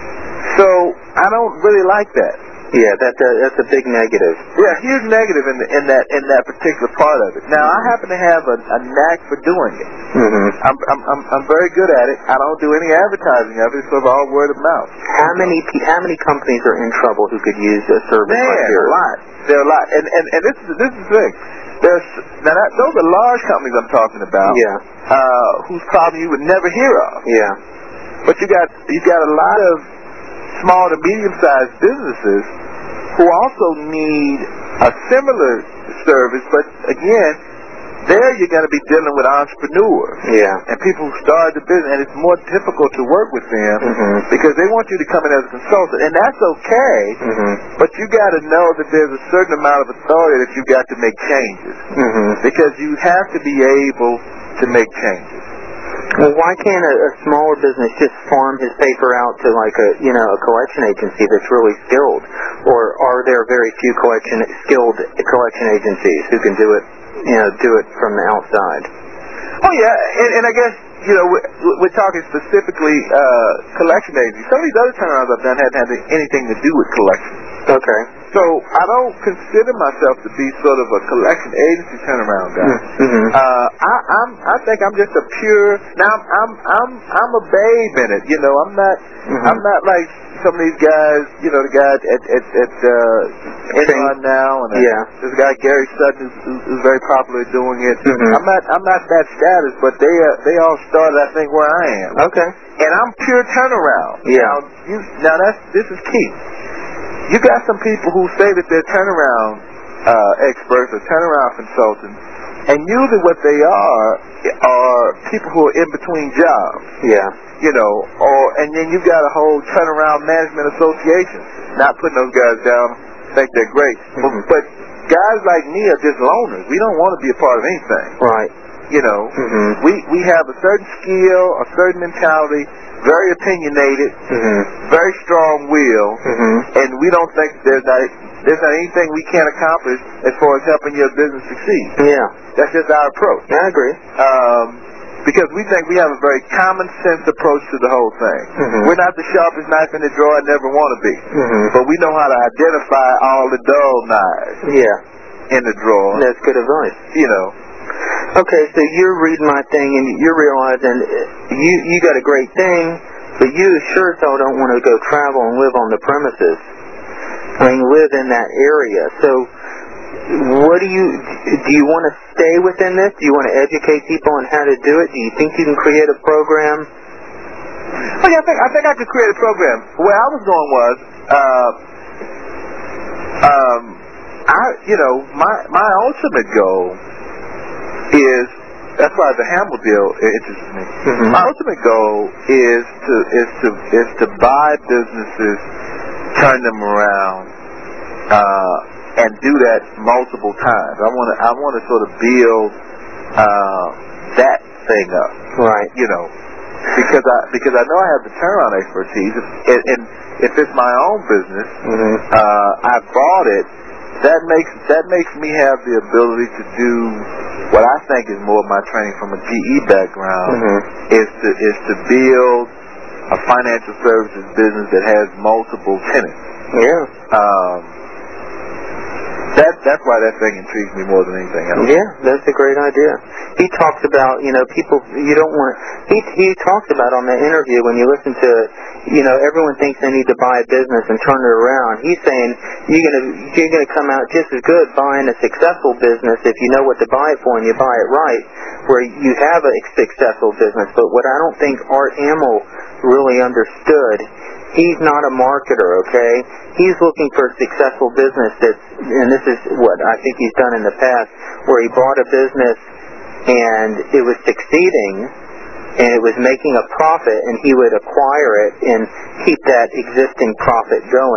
So I don't really like that. Yeah, that, that that's a big negative. Yeah, huge negative in, the, in that in that particular part of it. Now I happen to have a, a knack for doing it. Mm-hmm. I'm, I'm I'm I'm very good at it. I don't do any advertising of it. It's sort of all word of mouth. How many pe- how many companies are in trouble who could use a service Man, like a yours? lot. There are a lot, and and and this is this is the thing. There's now that, those are large companies I'm talking about. Yeah. Uh, whose problem you would never hear of. Yeah. But you got you got a lot of small to medium-sized businesses who also need a similar service, but again, there you're going to be dealing with entrepreneurs. Yeah. And people who started the business, and it's more difficult to work with them Mm-hmm. because they want you to come in as a consultant, and that's okay, Mm-hmm. but you got to know that there's a certain amount of authority that you got to make changes Mm-hmm. because you have to be able to make changes. Well, why can't a, a smaller business just farm his paper out to like a you know a collection agency that's really skilled, or are there very few collection skilled collection agencies who can do it you know do it from the outside? Oh yeah, and, and I guess you know we're, we're talking specifically uh, collection agencies. Some of these other turnarounds I've done hadn't had anything to do with collection. Okay. So I don't consider myself to be sort of a collection agency turnaround guy. Mm-hmm. Uh, I, I'm, I think I'm just a pure. Now I'm, I'm, I'm, I'm a babe in it. You know, I'm not, Mm-hmm. I'm not like some of these guys. You know, the guy at at at uh, Enron now, and uh, Yeah. this guy Gary Sutton, who's, who's, who's very popular at doing it. Mhm. I'm not, I'm not that status, but they, uh, they all started, I think, where I am. Okay. And I'm pure turnaround. Yeah. Now, you, now that's this is key. You got some people who say that they're turnaround uh, experts or turnaround consultants, and usually what they are are people who are in between jobs. Yeah. You know, or and then you got a whole turnaround management association. Not putting those guys down, think they're great, Mhm. but, but guys like me are just loners. We don't want to be a part of anything. Right. You know, Mhm. we we have a certain skill, a certain mentality, very opinionated, Mhm. very strong will, Mhm. and we don't think there's not there's not anything we can't accomplish as far as helping your business succeed. Yeah. That's just our approach. I agree. Um, because we think we have a very common sense approach to the whole thing. Mhm. We're not the sharpest knife in the drawer, and never want to be, Mhm. but we know how to identify all the dull knives Yeah. in the drawer. That's good advice. You know. Okay, so you're reading my thing and you're realizing you you got a great thing, but you sure as hell don't want to go travel and live on the premises. I mean, live in that area. So, what do you do? You want to stay within this? Do you want to educate people on how to do it? Do you think you can create a program? Oh yeah, I think I think I could create a program. Where I was going was, uh, um, I you know my my ultimate goal is, that's why the Hamel deal interests me. Mm-hmm. My ultimate goal is to is to is to buy businesses, turn them around, uh, and do that multiple times. I want to I want to sort of build uh, that thing up, Right. you know, because I because I know I have the turnaround expertise, and, and if it's my own business, Mm-hmm. uh, I bought it. That makes that makes me have the ability to do what I think is more of my training from a G E background, Mhm. is to is to build a financial services business that has multiple tenants. Yeah. Um, that that's why that thing intrigues me more than anything else. Yeah, that's a great idea. He talks about, you know, people, you don't want, he he talks about on the interview when you listen to it, you know, everyone thinks they need to buy a business and turn it around. He's saying you're gonna you're gonna come out just as good buying a successful business if you know what to buy it for and you buy it right, where you have a successful business. But what I don't think Art Hamel really understood, he's not a marketer, okay? He's looking for a successful business that's, and this is what I think he's done in the past, where he bought a business and it was succeeding and it was making a profit, and he would acquire it and keep that existing profit going,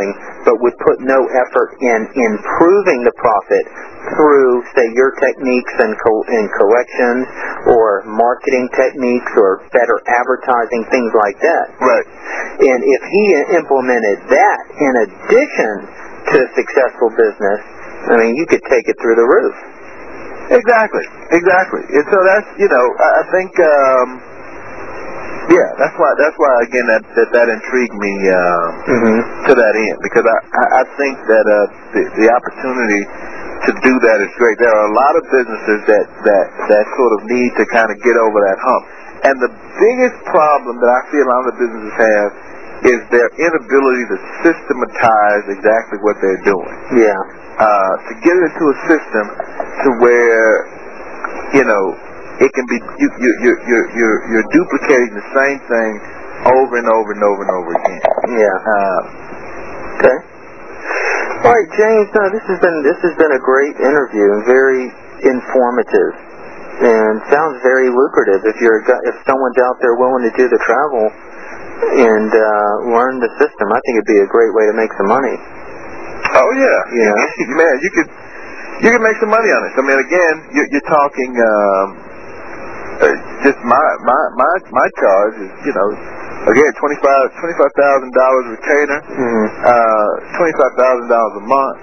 but would put no effort in improving the profit through, say, your techniques and, co- and collections or marketing techniques or better advertising, things like that. Right. And if he implemented that in addition to a successful business, I mean, you could take it through the roof. Exactly, exactly. And so that's, you know, I, I think, um, yeah, that's why, that's why again, that that, that intrigued me uh, mm-hmm. to that end, because I, I, I think that uh, the, the opportunity to do that is great. There are a lot of businesses that, that, that sort of need to kind of get over that hump. And the biggest problem that I see a lot of the businesses have is their inability to systematize exactly what they're doing. Yeah. Uh, to get it into a system to where, you know, it can be, you, you, you, you're, you're, you're duplicating the same thing over and over and over and over again. Yeah. Uh, okay. All right, James. No, this has been this has been a great interview and very informative, and sounds very lucrative. If you're if someone's out there willing to do the travel and uh, learn the system, I think it'd be a great way to make some money. oh yeah, Yeah. man, you could you could make some money on it. I mean, again, you're, you're talking um, uh, just my my my my charge is, you know. Again, twenty-five twenty-five thousand dollars retainer, mm-hmm. uh, twenty-five thousand dollars a month,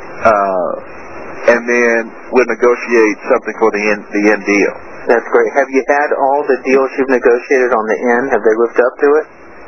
uh, and then we'll negotiate something for the end the end deal. That's great. Have you had all the deals you've negotiated on the end? Have they lived up to it?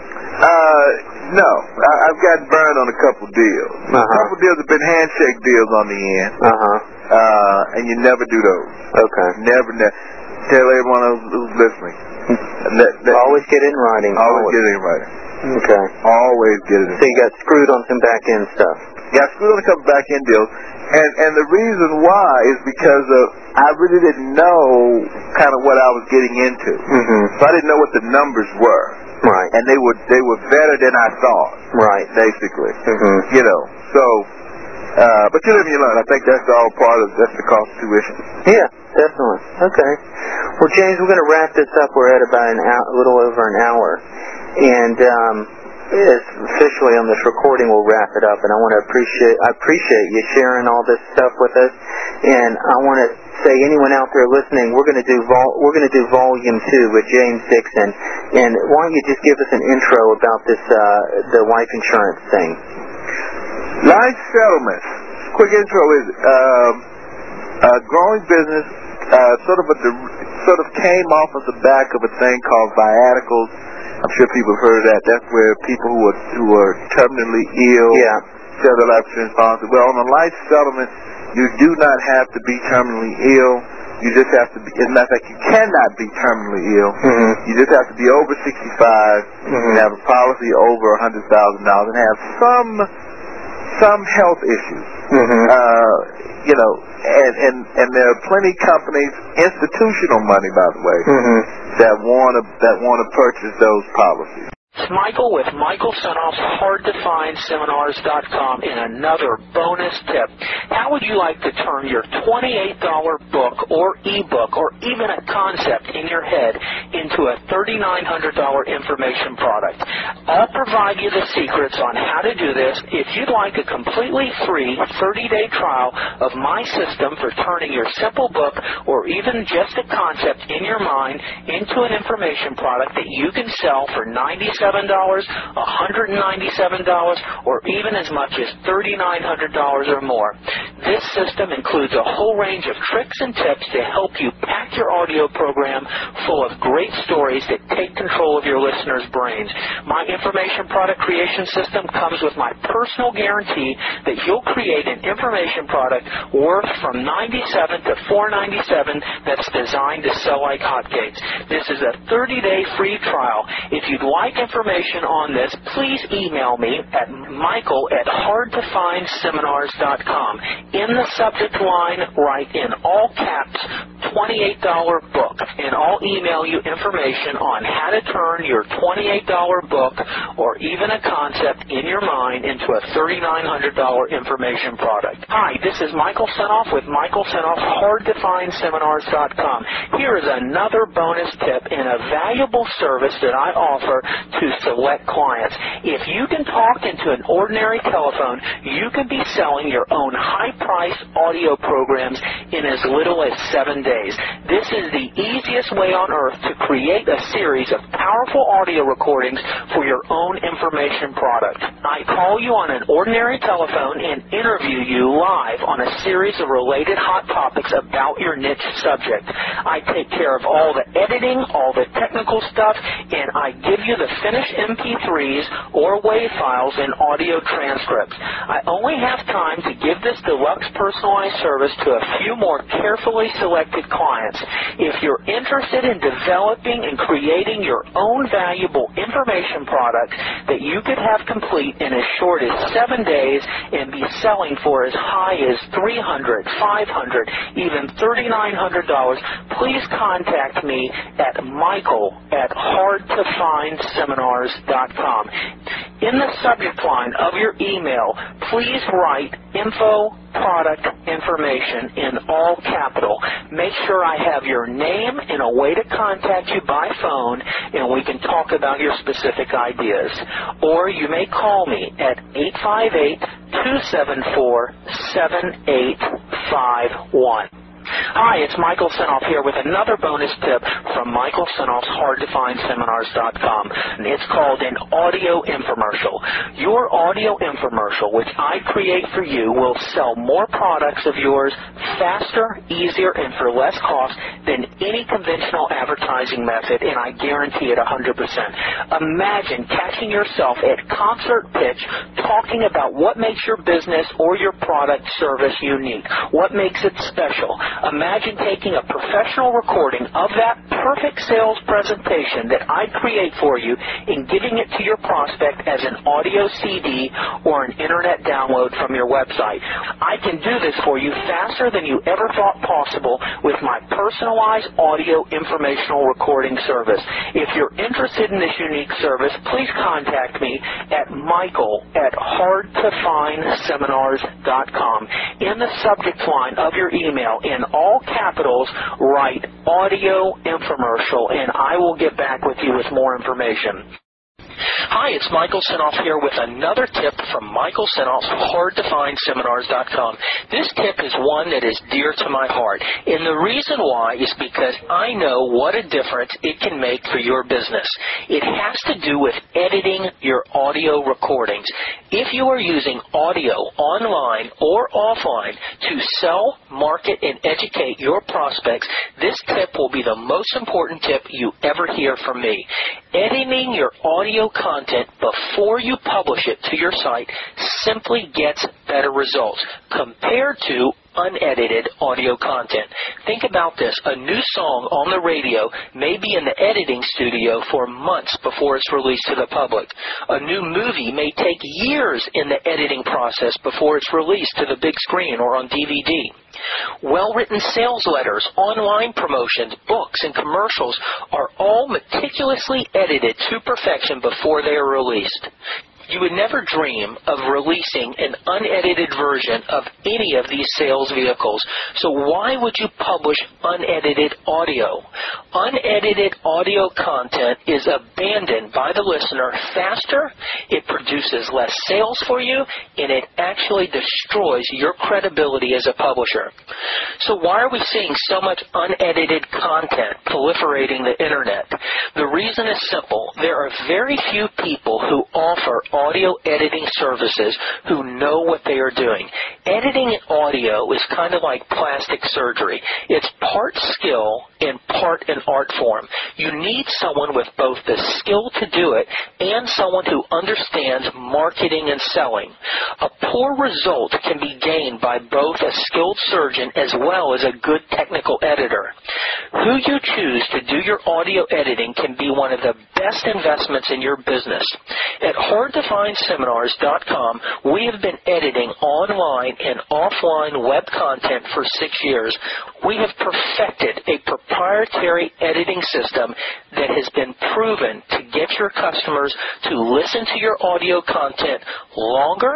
Uh, no, I, I've gotten burned on a couple deals. Uh-huh. A couple deals have been handshake deals on the end, Uh-huh. uh, and you never do those. Okay. Never, never. Tell everyone who's, who's listening. That, that, always get it in writing. Always, Always. get it in writing. Okay. Always get it in So you got screwed on some back-end stuff. Got screwed on a couple back-end deals. And and the reason why is because of I really didn't know kind of what I was getting into. Mm-hmm. So I didn't know what the numbers were. Right. And they were they were better than I thought. Right. Basically. Mm-hmm. You know. So uh but you live and you learn. I think that's all part of that's the cost of tuition. Yeah, definitely. Okay. Well, James, we're going to wrap this up. We're at about an hour, a little over an hour. And um Yes, officially on this recording we'll wrap it up, and I want to appreciate I appreciate you sharing all this stuff with us. And I want to say, anyone out there listening, we're going to do vol- we're going to do volume two with James Dixon. And why don't you just give us an intro about this uh, the life insurance thing? Life settlements. Quick intro is um, a growing business. Uh, sort of a sort of came off of the back of a thing called viaticals. I'm sure people have heard of that. That's where people who are who are terminally ill Yeah. sell their life insurance policy. Well, on a life settlement, you do not have to be terminally ill. You just have to be. As a matter of fact, you cannot be terminally ill. Mm-hmm. You just have to be over sixty-five Mm-hmm. and have a policy over a hundred thousand dollars and have some some health issues. Mm-hmm. Uh, you know, and, and and there are plenty of companies, institutional money, by the way, Mm-hmm. that want to that want to purchase those policies. It's Michael with Michael Senoff's Hard to Find Seminars dot com in another bonus tip. How would you like to turn your twenty-eight dollars book or ebook or even a concept in your head into a thirty-nine hundred dollars information product? I'll provide you the secrets on how to do this. If you'd like a completely free thirty-day trial of my system for turning your simple book or even just a concept in your mind into an information product that you can sell for ninety-seven dollars, one hundred ninety-seven dollars, or even as much as thirty-nine hundred dollars or more. This system includes a whole range of tricks and tips to help you pack your audio program full of great stories that take control of your listeners' brains. My information product creation system comes with my personal guarantee that you'll create an information product worth from ninety-seven to four ninety-seven that's designed to sell like hotcakes. This is a thirty-day free trial. If you'd like information on this, please email me at michael at hard to find seminars dot com. In the subject line, write in all caps, twenty-eight dollar book, and I'll email you information on how to turn your twenty-eight dollar book or even a concept in your mind into a thirty-nine hundred dollar information product. Hi, this is Michael Senoff with Michael Senoff, hard to find seminars dot com. Here is another bonus tip and a valuable service that I offer to select clients. If you can talk into an ordinary telephone, you can be selling your own high-priced audio programs in as little as seven days. This is the easiest way on earth to create a series of powerful audio recordings for your own information product. I call you on an ordinary telephone and interview you live on a series of related hot topics about your niche subject. I take care of all the editing, all the technical stuff, and I give you the finished M P threes or WAV files and audio transcripts. I only have time to give this deluxe personalized service to a few more carefully selected clients. If you're interested in developing and creating your own valuable information product that you could have complete in as short as seven days and be selling for as high as three hundred dollars, five hundred dollars, even thirty-nine hundred dollars, please contact me at Michael at hard to find seminars dot com. In the subject line of your email, please write info product information in all capital. Make sure I have your name and a way to contact you by phone, and we can talk about your specific ideas. Or you may call me at eight five eight, two seven four, seven eight five one. Hi, it's Michael Senoff here with another bonus tip from Michael Senoff's hard to find seminars dot com. And it's called an audio infomercial. Your audio infomercial, which I create for you, will sell more products of yours faster, easier, and for less cost than any conventional advertising method, and I guarantee it one hundred percent. Imagine catching yourself at concert pitch talking about what makes your business or your product service unique, what makes it special. Imagine taking a professional recording of that perfect sales presentation that I create for you and giving it to your prospect as an audio C D or an internet download from your website. I can do this for you faster than you ever thought possible with my personalized audio informational recording service. If you're interested in this unique service, please contact me at Michael at hard to find seminars dot com. In the subject line of your email, in all capitals, write audio infomercial, and I will get back with you with more information. Hi, it's Michael Senoff here with another tip from Michael Senoff's hard to find seminars dot com. This tip is one that is dear to my heart, and the reason why is because I know what a difference it can make for your business. It has to do with editing your audio recordings. If you are using audio online or offline to sell, market, and educate your prospects, this tip will be the most important tip you ever hear from me. Editing your audio content before you publish it to your site simply gets better results compared to unedited audio content. Think about this. A new song on the radio may be in the editing studio for months before it's released to the public. A new movie may take years in the editing process before it's released to the big screen or on D V D. Well-written sales letters, online promotions, books, and commercials are all meticulously edited to perfection before they are released. You would never dream of releasing an unedited version of any of these sales vehicles. So why would you publish unedited audio? Unedited audio content is abandoned by the listener faster, it produces less sales for you, and it actually destroys your credibility as a publisher. So why are we seeing so much unedited content proliferating the internet? The reason is simple. There are very few people who offer audio editing services who know what they are doing. Editing audio is kind of like plastic surgery. It's part skill and part an art form. You need someone with both the skill to do it and someone who understands marketing and selling. A poor result can be gained by both a skilled surgeon as well as a good technical editor. Who you choose to do your audio editing can be one of the best investments in your business. At hard to find seminars dot com, we have been editing online and offline web content for six years. We have perfected a proprietary editing system that has been proven to get your customers to listen to your audio content longer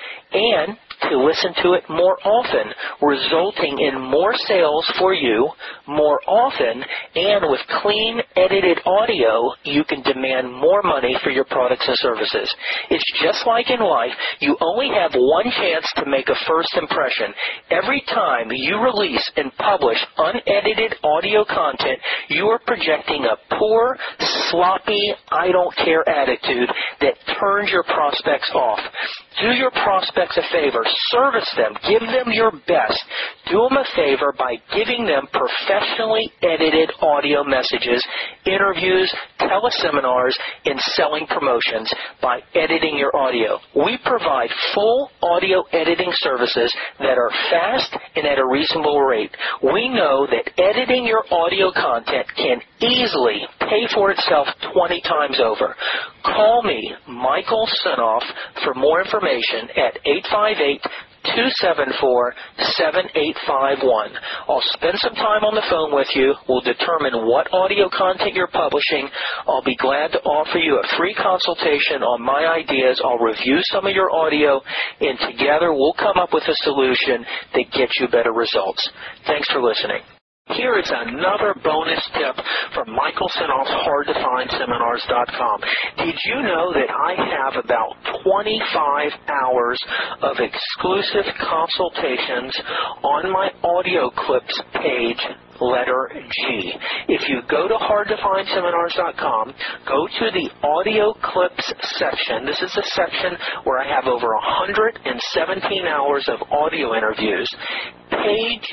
and to listen to it more often, resulting in more sales for you more often, and with clean, edited audio, you can demand more money for your products and services. It's just like in life, you only have one chance to make a first impression. Every time you release and publish unedited audio content, you are projecting a poor, sloppy, I don't care attitude that turns your prospects off. Do your prospects a favor. Service them. Give them your best. Do them a favor by giving them professionally edited audio messages, interviews, teleseminars, and selling promotions by editing your audio. We provide full audio editing services that are fast and at a reasonable rate. We know that editing your audio content can easily pay for itself twenty times over. Call me, Michael Senoff, for more information at eight five eight, two seven four, seven eight five one. I'll spend some time on the phone with you. We'll determine what audio content you're publishing. I'll be glad to offer you a free consultation on my ideas. I'll review some of your audio, and together we'll come up with a solution that gets you better results. Thanks for listening. Here is another bonus tip from Michael Senoff's hard to find seminars dot com. Did you know that I have about twenty-five hours of exclusive consultations on my audio clips page, letter G? If you go to hard to find seminars dot com, go to the audio clips section. This is the section where I have over one hundred seventeen hours of audio interviews. Page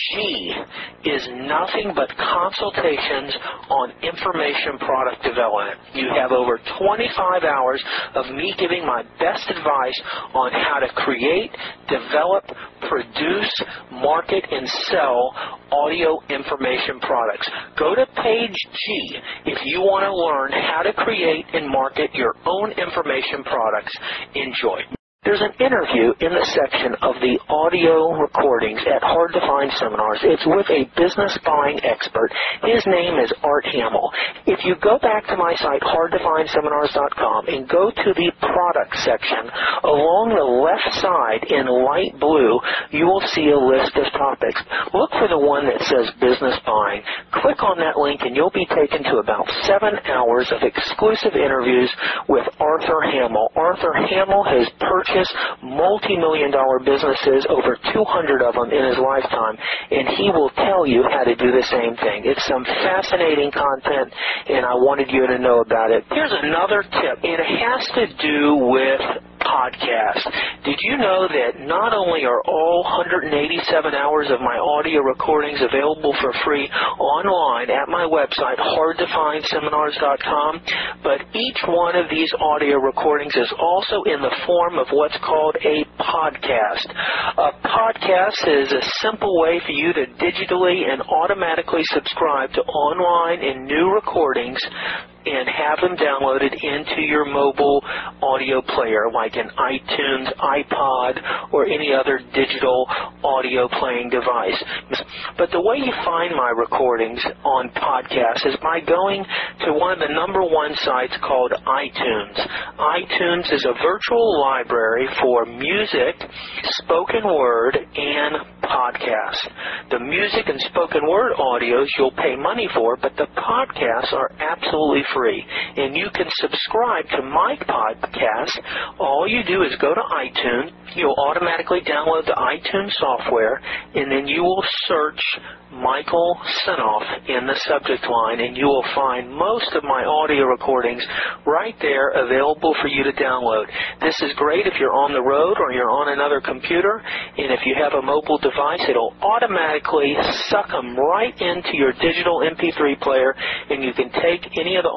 G is nothing but consultations on information product development. You have over twenty-five hours of me giving my best advice on how to create, develop, produce, market, and sell audio information products. Go to page G if you want to learn how to create and market your own information products. Enjoy. There's an interview in the section of the audio recordings at Hard to Find Seminars. It's with a business buying expert. His name is Art Hamill. If you go back to my site, hard to find seminars dot com, and go to the product section, along the left side in light blue, you will see a list of topics. Look for the one that says business buying. Click on that link and you'll be taken to about seven hours of exclusive interviews with Arthur Hamill. Arthur Hamill has purchased multi-million dollar businesses, over two hundred of them in his lifetime, and he will tell you how to do the same thing. It's some fascinating content, and I wanted you to know about it. Here's another tip, and it has to do with podcasts. Did you know that not only are all one hundred eighty-seven hours of my audio recordings available for free online at my website, hard to find seminars dot com, but each one of these audio recordings is also in the form of what's called a podcast. A podcast is a simple way for you to digitally and automatically subscribe to online and new recordings and have them downloaded into your mobile audio player like an iTunes, iPod, or any other digital audio playing device. But the way you find my recordings on podcasts is by going to one of the number one sites called iTunes. iTunes is a virtual library for music, spoken word, and podcasts. The music and spoken word audios you'll pay money for, but the podcasts are absolutely free. And you can subscribe to my podcast. All you do is go to iTunes. You'll automatically download the iTunes software, and then you will search Michael Senoff in the subject line, and you will find most of my audio recordings right there available for you to download. This is great if you're on the road or you're on another computer, and if you have a mobile device, it'll automatically suck them right into your digital M P three player, and you can take any of the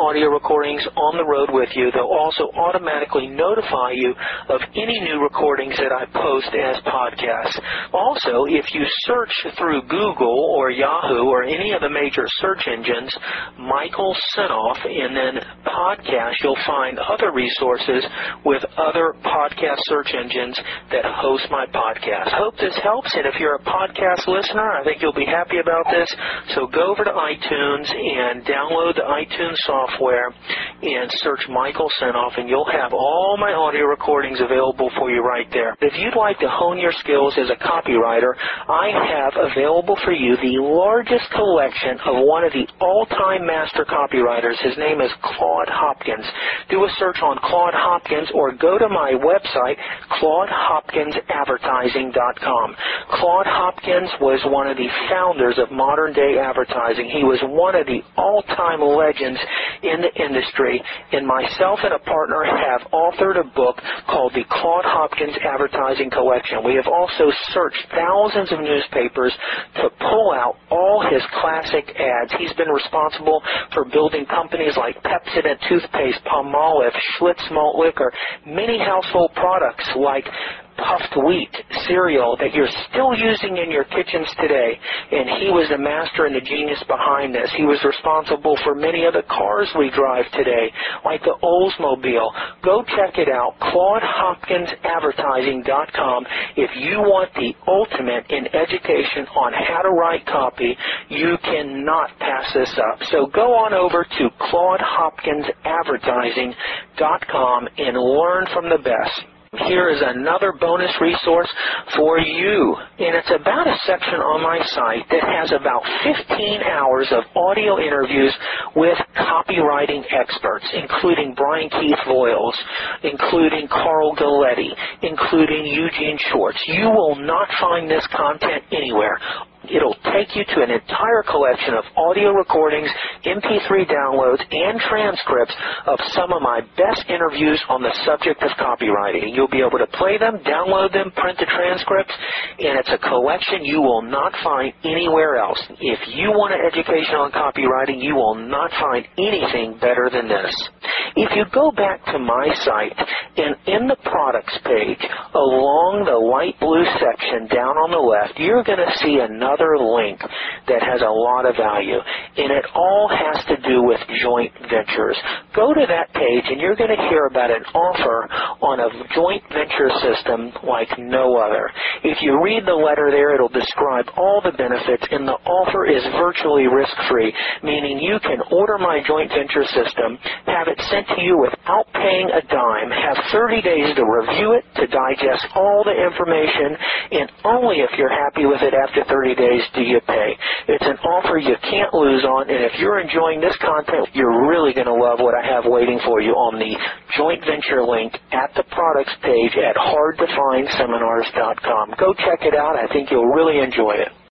audio recordings on the road with you. They'll also automatically notify you of any new recordings that I post as podcasts. Also, if you search through Google or Yahoo or any of the major search engines, Michael Senoff, and then podcast, you'll find other resources with other podcast search engines that host my podcast. Hope this helps, and if you're a podcast listener, I think you'll be happy about this. So go over to iTunes and download the iTunes software and search Michael Senoff, and you'll have all my audio recordings available for you right there. If you'd like to hone your skills as a copywriter, I have available for you the largest collection of one of the all-time master copywriters. His name is Claude Hopkins. Do a search on Claude Hopkins or go to my website, claude hopkins advertising dot com. Claude Hopkins was one of the founders of modern-day advertising. He was one of the all-time legends in the industry, and myself and a partner have authored a book called the Claude Hopkins Advertising Collection. We have also searched thousands of newspapers to pull out all his classic ads. He's been responsible for building companies like Pepsodent toothpaste, Palmolive, Schlitz malt liquor, many household products like puffed wheat cereal that you're still using in your kitchens today, and he was the master and the genius behind this. He was responsible for many of the cars we drive today, like the Oldsmobile. Go check it out, claude hopkins advertising dot com. If you want the ultimate in education on how to write copy, you cannot pass this up. So go on over to claude hopkins advertising dot com and learn from the best. Here is another bonus resource for you, and it's about a section on my site that has about fifteen hours of audio interviews with copywriting experts, including Brian Keith Voiles, including Carl Galletti, including Eugene Schwartz. You will not find this content anywhere. It'll take you to an entire collection of audio recordings, M P three downloads, and transcripts of some of my best interviews on the subject of copywriting. You'll be able to play them, download them, print the transcripts, and it's a collection you will not find anywhere else. If you want an education on copywriting, you will not find anything better than this. If you go back to my site, and in the products page, along the light blue section down on the left, you're going to see another link that has a lot of value, and it all has to do with joint ventures. Go to that page, and you're going to hear about an offer on a joint venture system like no other. If you read the letter there, it'll describe all the benefits, and the offer is virtually risk-free, meaning you can order my joint venture system, have it sent to you without paying a dime, have thirty days to review it, to digest all the information, and only if you're happy with it after thirty days do you pay. It's an offer you can't lose on, and if you're enjoying this content, you're really going to love what I have waiting for you on the joint venture link at the products page at hard to find seminars dot com. Go check it out. I think you'll really enjoy it.